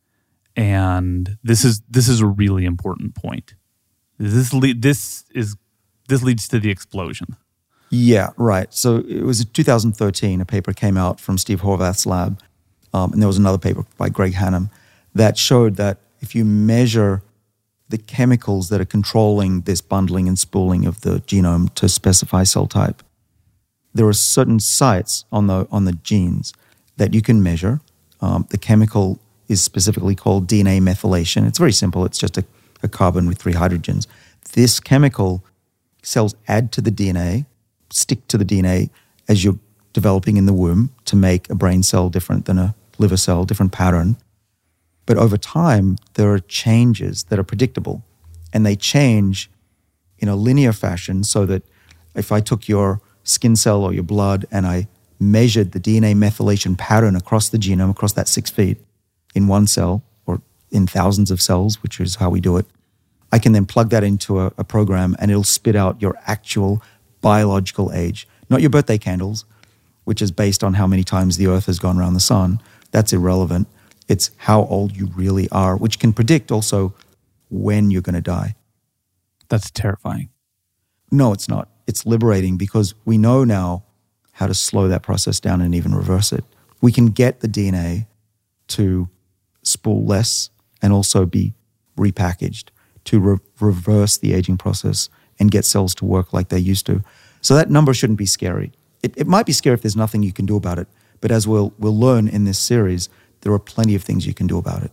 And this is a really important point. This leads to the explosion.
Yeah, right. So it was in 2013, a paper came out from Steve Horvath's lab, and there was another paper by Greg Hannum that showed that if you measure the chemicals that are controlling this bundling and spooling of the genome to specify cell type, there are certain sites on the genes that you can measure. The chemical is specifically called DNA methylation. It's very simple. It's just a carbon with 3 hydrogens. This chemical, cells add to the DNA stick to the DNA as you're developing in the womb to make a brain cell different than a liver cell, different pattern. But over time, there are changes that are predictable, and they change in a linear fashion, so that if I took your skin cell or your blood and I measured the DNA methylation pattern across the genome, across that 6 feet in one cell or in thousands of cells, which is how we do it, I can then plug that into a program and it'll spit out your actual biological age, not your birthday candles, which is based on how many times the Earth has gone around the sun. That's irrelevant. It's how old you really are, which can predict also when you're going to die.
That's terrifying.
No, it's not. It's liberating because we know now how to slow that process down and even reverse it. We can get the DNA to spool less and also be repackaged to reverse the aging process and get cells to work like they used to. So that number shouldn't be scary. It might be scary if there's nothing you can do about it, but as we'll learn in this series, there are plenty of things you can do about it.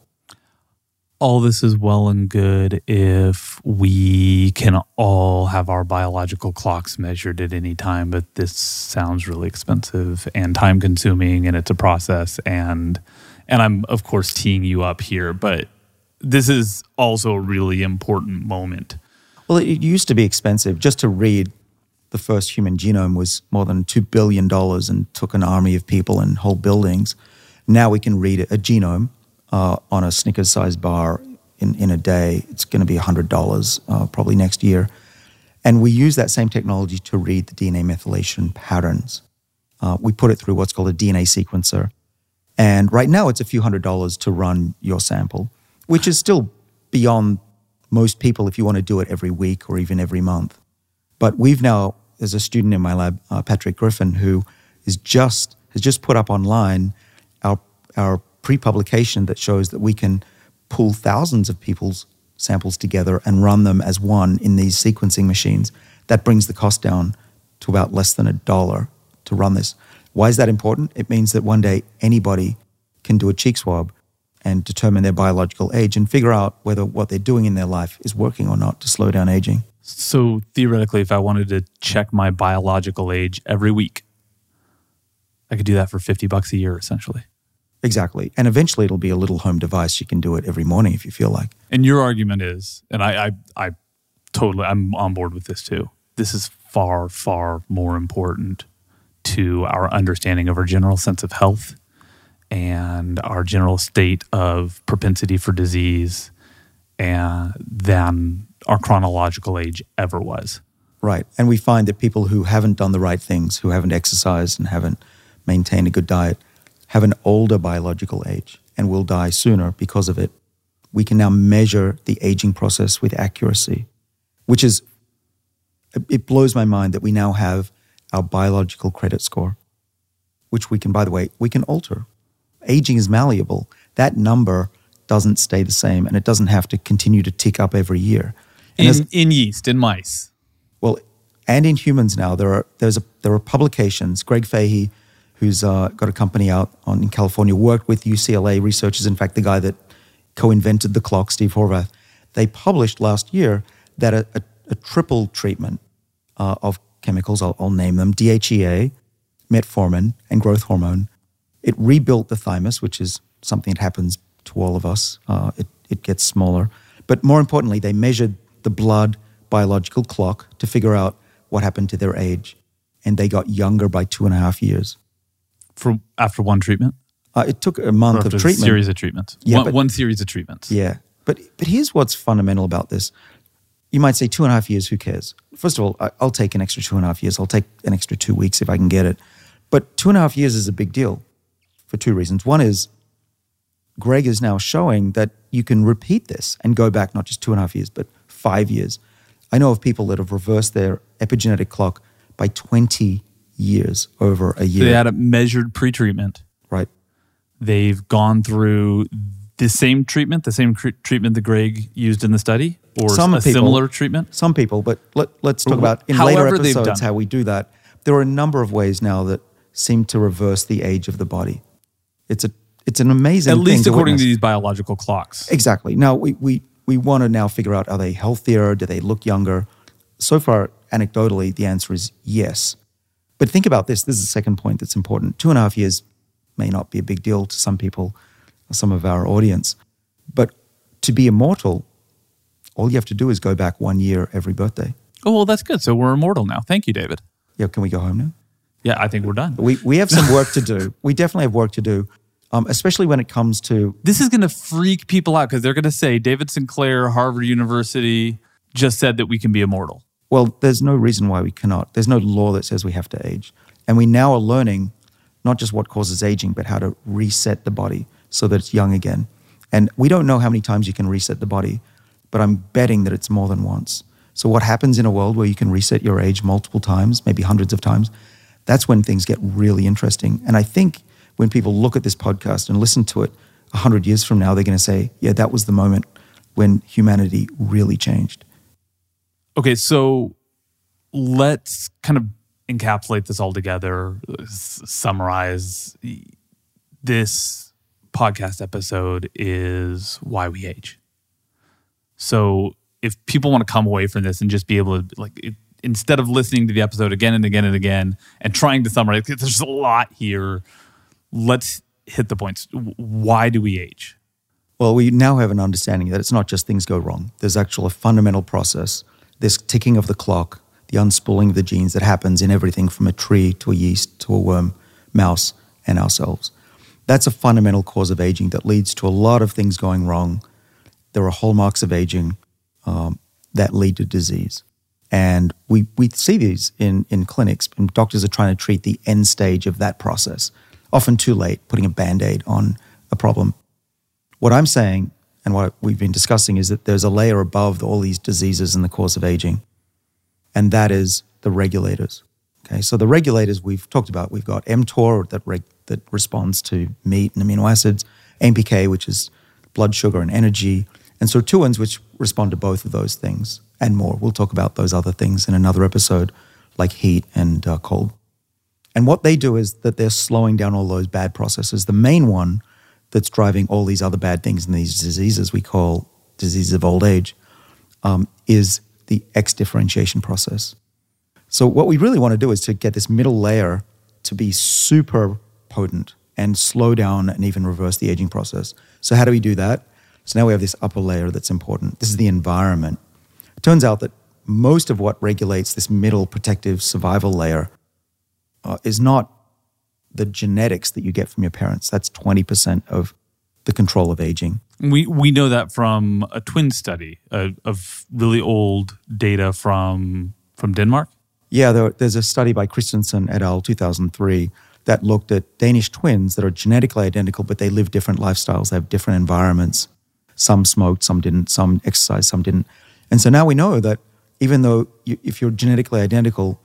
All this is well and good if we can all have our biological clocks measured at any time, but this sounds really expensive and time consuming, and it's a process. And I'm, of course, teeing you up here, but this is also a really important moment.
Well, it used to be expensive. Just to read the first human genome was more than $2 billion and took an army of people and whole buildings. Now we can read a genome on a Snickers-sized bar in a day. It's going to be $100 probably next year. And we use that same technology to read the DNA methylation patterns. We put it through what's called a DNA sequencer. And right now it's a few $100s to run your sample, which is still beyond most people if you want to do it every week or even every month. But we've now, there's a student in my lab, Patrick Griffin, who has just put up online our pre-publication that shows that we can pull thousands of people's samples together and run them as one in these sequencing machines. That brings the cost down to about less than $1 to run this. Why is that important? It means that one day anybody can do a cheek swab and determine their biological age and figure out whether what they're doing in their life is working or not to slow down aging.
So theoretically, if I wanted to check my biological age every week, I could do that for $50 a year, essentially.
Exactly. And eventually it'll be a little home device. You can do it every morning if you feel like.
And your argument is, and I'm on board with this too, this is far, far more important to our understanding of our general sense of health and our general state of propensity for disease than our chronological age ever was.
Right. And we find that people who haven't done the right things, who haven't exercised and haven't maintained a good diet, have an older biological age and will die sooner because of it. We can now measure the aging process with accuracy, which is, it blows my mind that we now have our biological credit score, which we can, by the way, we can alter. Aging is malleable. That number doesn't stay the same and it doesn't have to continue to tick up every year.
And in yeast, in mice.
Well, and in humans now, there are publications. Greg Fahey, who's got a company out in California, worked with UCLA researchers. In fact, the guy that co-invented the clock, Steve Horvath, they published last year that a triple treatment of chemicals, I'll name them, DHEA, metformin, and growth hormone, it rebuilt the thymus, which is something that happens to all of us. It gets smaller. But more importantly, they measured the blood biological clock to figure out what happened to their age. And they got younger by 2.5 years.
After one treatment?
It took a month of treatment.
A series of treatments. Yeah, one series of treatments.
Yeah. But here's what's fundamental about this. You might say 2.5 years, who cares? First of all, I'll take an extra 2.5 years. I'll take an extra 2 weeks if I can get it. But 2.5 years is a big deal for two reasons. One is Greg is now showing that you can repeat this and go back not just 2.5 years, but 5 years. I know of people that have reversed their epigenetic clock by 20 years over a year.
They had a measured pre-treatment.
Right.
They've gone through the same treatment that Greg used in the study, or similar treatment?
Some people, but let's talk about in later episodes how we do that. There are a number of ways now that seem to reverse the age of the body. It's an amazing thing.
At least according to these biological clocks.
Exactly. Now, we want to now figure out, are they healthier? Do they look younger? So far, anecdotally, the answer is yes. But think about this. This is the second point that's important. 2.5 years may not be a big deal to some people, some of our audience. But to be immortal, all you have to do is go back 1 year every birthday.
Oh, well, that's good. So we're immortal now. Thank you, David.
Yeah, can we go home now?
Yeah, I think we're done.
We have some work to do. We definitely have work to do, especially when it comes to...
This is going to freak people out because they're going to say David Sinclair, Harvard University, just said that we can be immortal.
Well, there's no reason why we cannot. There's no law that says we have to age. And we now are learning not just what causes aging, but how to reset the body so that it's young again. And we don't know how many times you can reset the body, but I'm betting that it's more than once. So what happens in a world where you can reset your age multiple times, maybe hundreds of times, that's when things get really interesting. And I think when people look at this podcast and listen to it 100 years from now, they're going to say, yeah, that was the moment when humanity really changed.
Okay, so let's kind of encapsulate this all together, summarize. This podcast episode is why we age. So if people want to come away from this and just be able to, instead of listening to the episode again and again and again and trying to summarize, there's a lot here. Let's hit the points. Why do we age?
Well, we now have an understanding that it's not just things go wrong. There's actually a fundamental process, this ticking of the clock, the unspooling of the genes that happens in everything from a tree to a yeast to a worm, mouse, and ourselves. That's a fundamental cause of aging that leads to a lot of things going wrong. There are hallmarks of aging that lead to disease. And we see these in clinics, and doctors are trying to treat the end stage of that process, often too late, putting a Band-Aid on a problem. What I'm saying, and what we've been discussing, is that there's a layer above all these diseases and the cause of aging, and that is the regulators. Okay, so the regulators we've talked about, we've got mTOR that responds to meat and amino acids, AMPK, which is blood sugar and energy, and sirtuins, which respond to both of those things and more. We'll talk about those other things in another episode, like heat and cold. And what they do is that they're slowing down all those bad processes. The main one that's driving all these other bad things and these diseases we call diseases of old age is the X differentiation process. So what we really want to do is to get this middle layer to be super potent and slow down and even reverse the aging process. So how do we do that? So now we have this upper layer that's important. This is the environment. It turns out that most of what regulates this middle protective survival layer is not the genetics that you get from your parents. That's 20% of the control of aging.
We know that from a twin study of really old data from Denmark.
Yeah, there's a study by Christensen et al. 2003 that looked at Danish twins that are genetically identical, but they live different lifestyles. They have different environments. Some smoked, some didn't. Some exercised, some didn't. And so now we know that even though if you're genetically identical,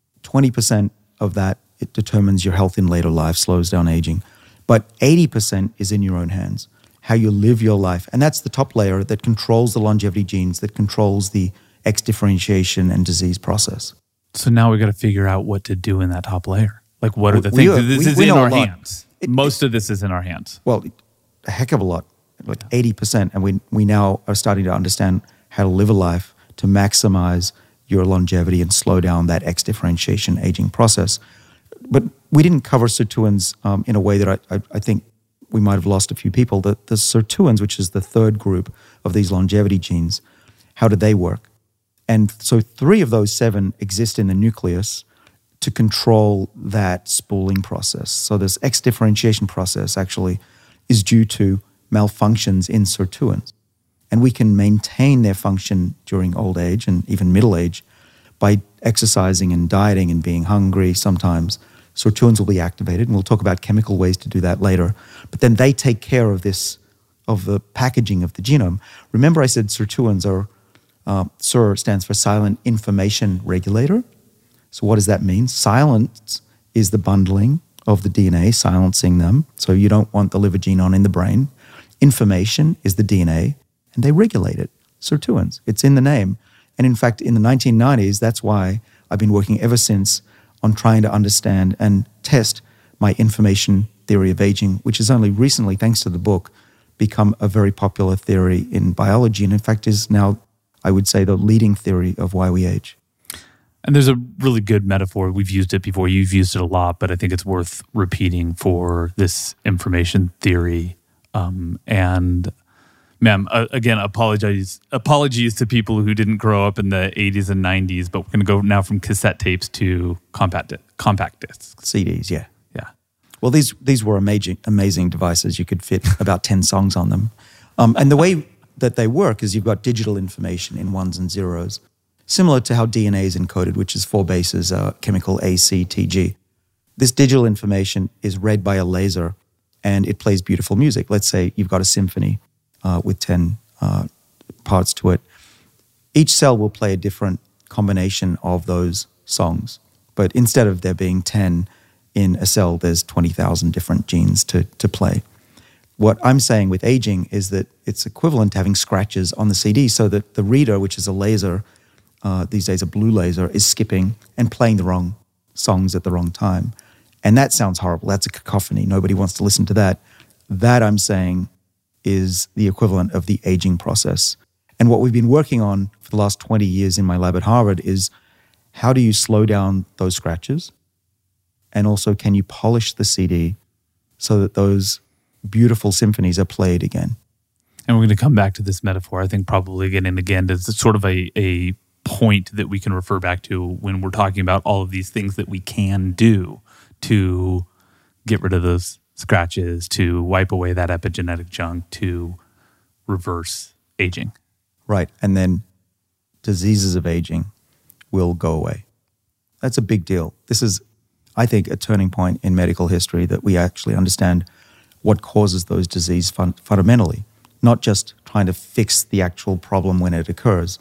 20% of that, it determines your health in later life, slows down aging. But 80% is in your own hands, how you live your life. And that's the top layer that controls the longevity genes, that controls the X differentiation and disease process.
So now we got to figure out what to do in that top layer. Like, what are the things? This is in our hands. Most of this is in our hands.
Well, a heck of a lot, like 80%. And we now are starting to understand how to live a life to maximize your longevity and slow down that X differentiation aging process. But we didn't cover sirtuins in a way that I think we might have lost a few people. The sirtuins, which is the third group of these longevity genes, how do they work? And so 3 of those 7 exist in the nucleus to control that spooling process. So this X differentiation process actually is due to malfunctions in sirtuins. And we can maintain their function during old age and even middle age by exercising and dieting and being hungry sometimes. Sirtuins will be activated, and we'll talk about chemical ways to do that later. But then they take care of this, of the packaging of the genome. Remember I said sirtuins are, SIR stands for silent information regulator. So what does that mean? Silence is the bundling of the DNA, silencing them. So you don't want the liver gene on in the brain. Information is the DNA, and they regulate it. Sirtuins, it's in the name. And in fact, in the 1990s, that's why I've been working ever since on trying to understand and test my information theory of aging, which has only recently, thanks to the book, become a very popular theory in biology, and in fact is now, I would say, the leading theory of why we age.
And there's a really good metaphor. We've used it before. You've used it a lot, but I think it's worth repeating for this information theory. And ma'am, again, apologies to people who didn't grow up in the 80s and 90s, but we're going to go now from cassette tapes to compact discs.
CDs, yeah.
Yeah.
Well, these were amazing devices. You could fit about 10 songs on them. And the way that they work is you've got digital information in ones and zeros, similar to how DNA is encoded, which is 4 bases, chemical A, C, T, G. This digital information is read by a laser, and it plays beautiful music. Let's say you've got a symphony with 10 parts to it. Each cell will play a different combination of those songs. But instead of there being 10 in a cell, there's 20,000 different genes to play. What I'm saying with aging is that it's equivalent to having scratches on the CD, so that the reader, which is a laser, these days a blue laser, is skipping and playing the wrong songs at the wrong time. And that sounds horrible. That's a cacophony. Nobody wants to listen to that. That, I'm saying, is the equivalent of the aging process. And what we've been working on for the last 20 years in my lab at Harvard is how do you slow down those scratches? And also, can you polish the CD so that those beautiful symphonies are played again?
And we're going to come back to this metaphor, I think, probably again and again. It's sort of a point that we can refer back to when we're talking about all of these things that we can do to get rid of those scratches, to wipe away that epigenetic junk, to reverse aging.
Right. And then diseases of aging will go away. That's a big deal. This is, I think, a turning point in medical history, that we actually understand what causes those diseases fundamentally, not just trying to fix the actual problem when it occurs.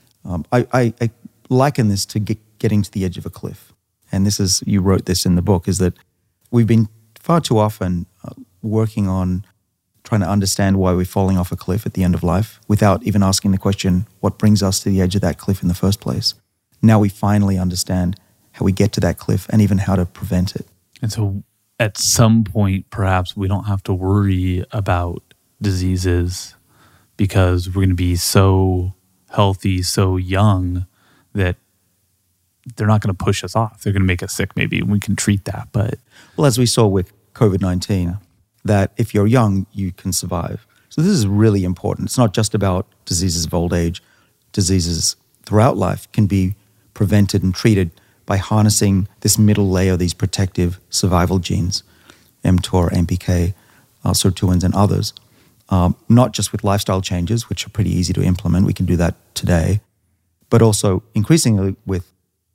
I liken this to getting to the edge of a cliff. And this is, you wrote this in the book, is that we've been far too often working on trying to understand why we're falling off a cliff at the end of life without even asking the question, what brings us to the edge of that cliff in the first place? Now we finally understand how we get to that cliff and even how to prevent it.
And so at some point, perhaps we don't have to worry about diseases because we're going to be so healthy, so young, that they're not going to push us off. They're going to make us sick maybe, and we can treat that. But
well, as we saw with COVID-19, that if you're young, you can survive. So this is really important. It's not just about diseases of old age. Diseases throughout life can be prevented and treated by harnessing this middle layer, these protective survival genes, mTOR, MPK, sirtuins, and others. Not just with lifestyle changes, which are pretty easy to implement. We can do that today. But also increasingly with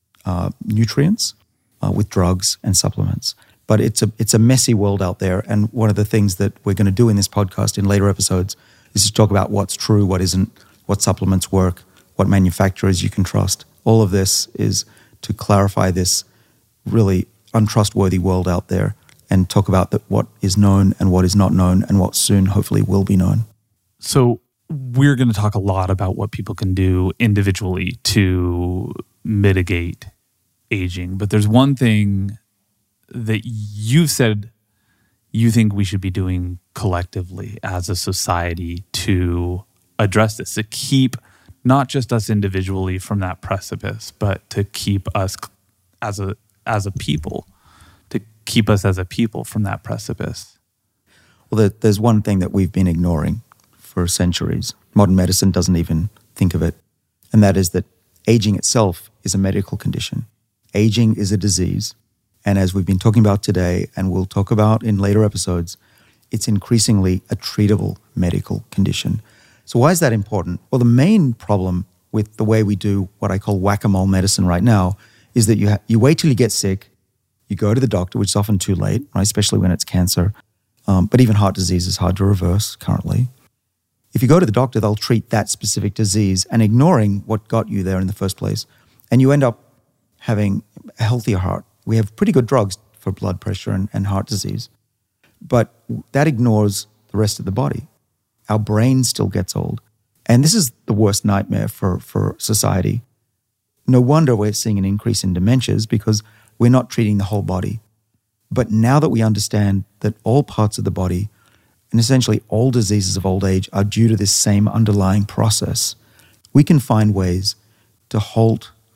nutrients, with drugs and supplements. But it's a messy world out there. And one of the things that we're going to do in this podcast in later episodes is to talk about what's true, what isn't, what supplements work, what manufacturers you can trust. All of this is to clarify this really untrustworthy world out there and talk about what is known and what is not known and what soon hopefully will be known.
So we're going to talk a lot about what people can do individually to mitigate aging. But there's one thing that you've said you think we should be doing collectively as a society to address this, to keep not just us individually from that precipice, but to keep us as a people, to keep us as a people from that precipice.
Well, there's one thing that we've been ignoring for centuries. Modern medicine doesn't even think of it, and that is that aging itself is a medical condition. Aging is a disease, and as we've been talking about today, and we'll talk about in later episodes, it's increasingly a treatable medical condition. So why is that important? Well, the main problem with the way we do what I call whack-a-mole medicine right now is that you wait till you get sick, you go to the doctor, which is often too late, right? Especially when it's cancer. But even heart disease is hard to reverse currently. If you go to the doctor, they'll treat that specific disease and ignoring what got you there in the first place. And you end up having a healthier heart. We have pretty good drugs for blood pressure and heart disease. But that ignores the rest of the body. Our brain still gets old. And this is the worst nightmare for society. No wonder we're seeing an increase in dementias because we're not treating the whole body. But now that we understand that all parts of the body and essentially all diseases of old age are due to this same underlying process, we can find ways to halt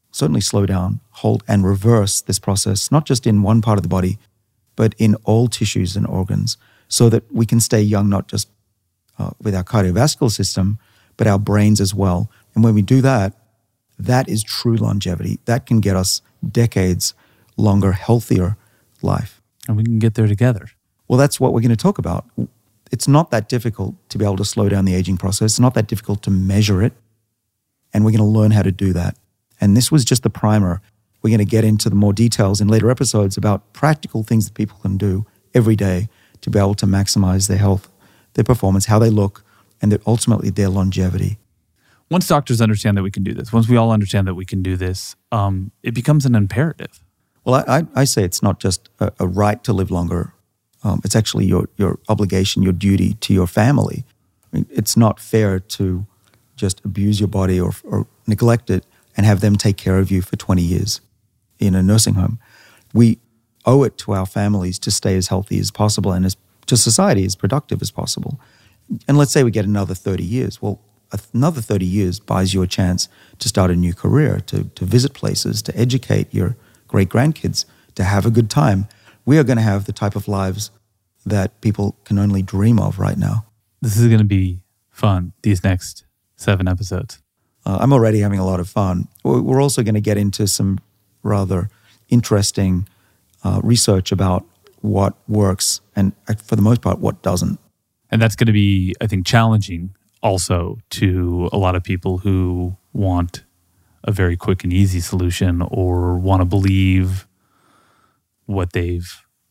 certainly slow down, halt, and reverse this process, not just in one part of the body, but in all tissues and organs, so that we can stay young, not just with our cardiovascular system, but our brains as well. And when we do that, that is true longevity. That can get us decades longer, healthier life.
And we can get there together.
Well, that's what we're going to talk about. It's not that difficult to be able to slow down the aging process. It's not that difficult to measure it. And we're going to learn how to do that. And this was just the primer. We're going to get into the more details in later episodes about practical things that people can do every day to be able to maximize their health, their performance, how they look, and that ultimately their longevity.
Once doctors understand that we can do this, once we all understand that we can do this, it becomes an imperative.
Well, I say it's not just a right to live longer. It's actually your obligation, your duty to your family. I mean, it's not fair to just abuse your body or neglect it and have them take care of you for 20 years in a nursing home. We owe it to our families to stay as healthy as possible and to society as productive as possible. And let's say we get another 30 years. Well, another 30 years buys you a chance to start a new career, to visit places, to educate your great-grandkids, to have a good time. We are going to have the type of lives that people can only dream of right now.
This is going to be fun, these next 7 episodes.
I'm already having a lot of fun. We're also going to get into some rather interesting research about what works and, for the most part, what doesn't.
And that's going to be, I think, challenging also to a lot of people who want a very quick and easy solution or want to believe what they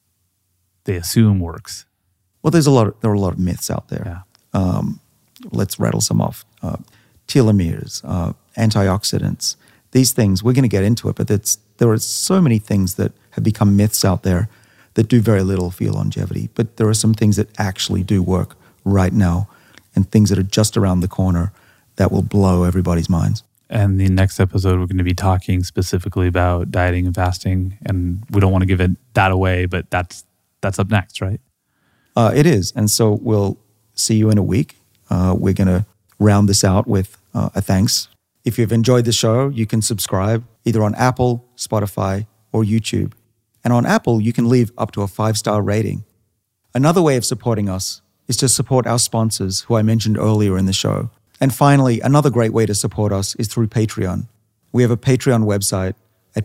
assume works.
Well, there are a lot of myths out there.
Yeah.
Let's rattle some off. Telomeres, antioxidants, these things, we're going to get into it, but there are so many things that have become myths out there that do very little for your longevity. But there are some things that actually do work right now and things that are just around the corner that will blow everybody's minds.
And the next episode, we're going to be talking specifically about dieting and fasting. And we don't want to give that away, but that's up next, right?
It is. And so we'll see you in a week. We're going to round this out with a thanks. If you've enjoyed the show, you can subscribe either on Apple, Spotify, or YouTube. And on Apple, you can leave up to a 5-star rating. Another way of supporting us is to support our sponsors, who I mentioned earlier in the show. And finally, another great way to support us is through Patreon. We have a Patreon website at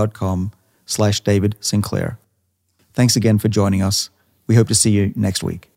patreon.com/David Sinclair. Thanks again for joining us. We hope to see you next week.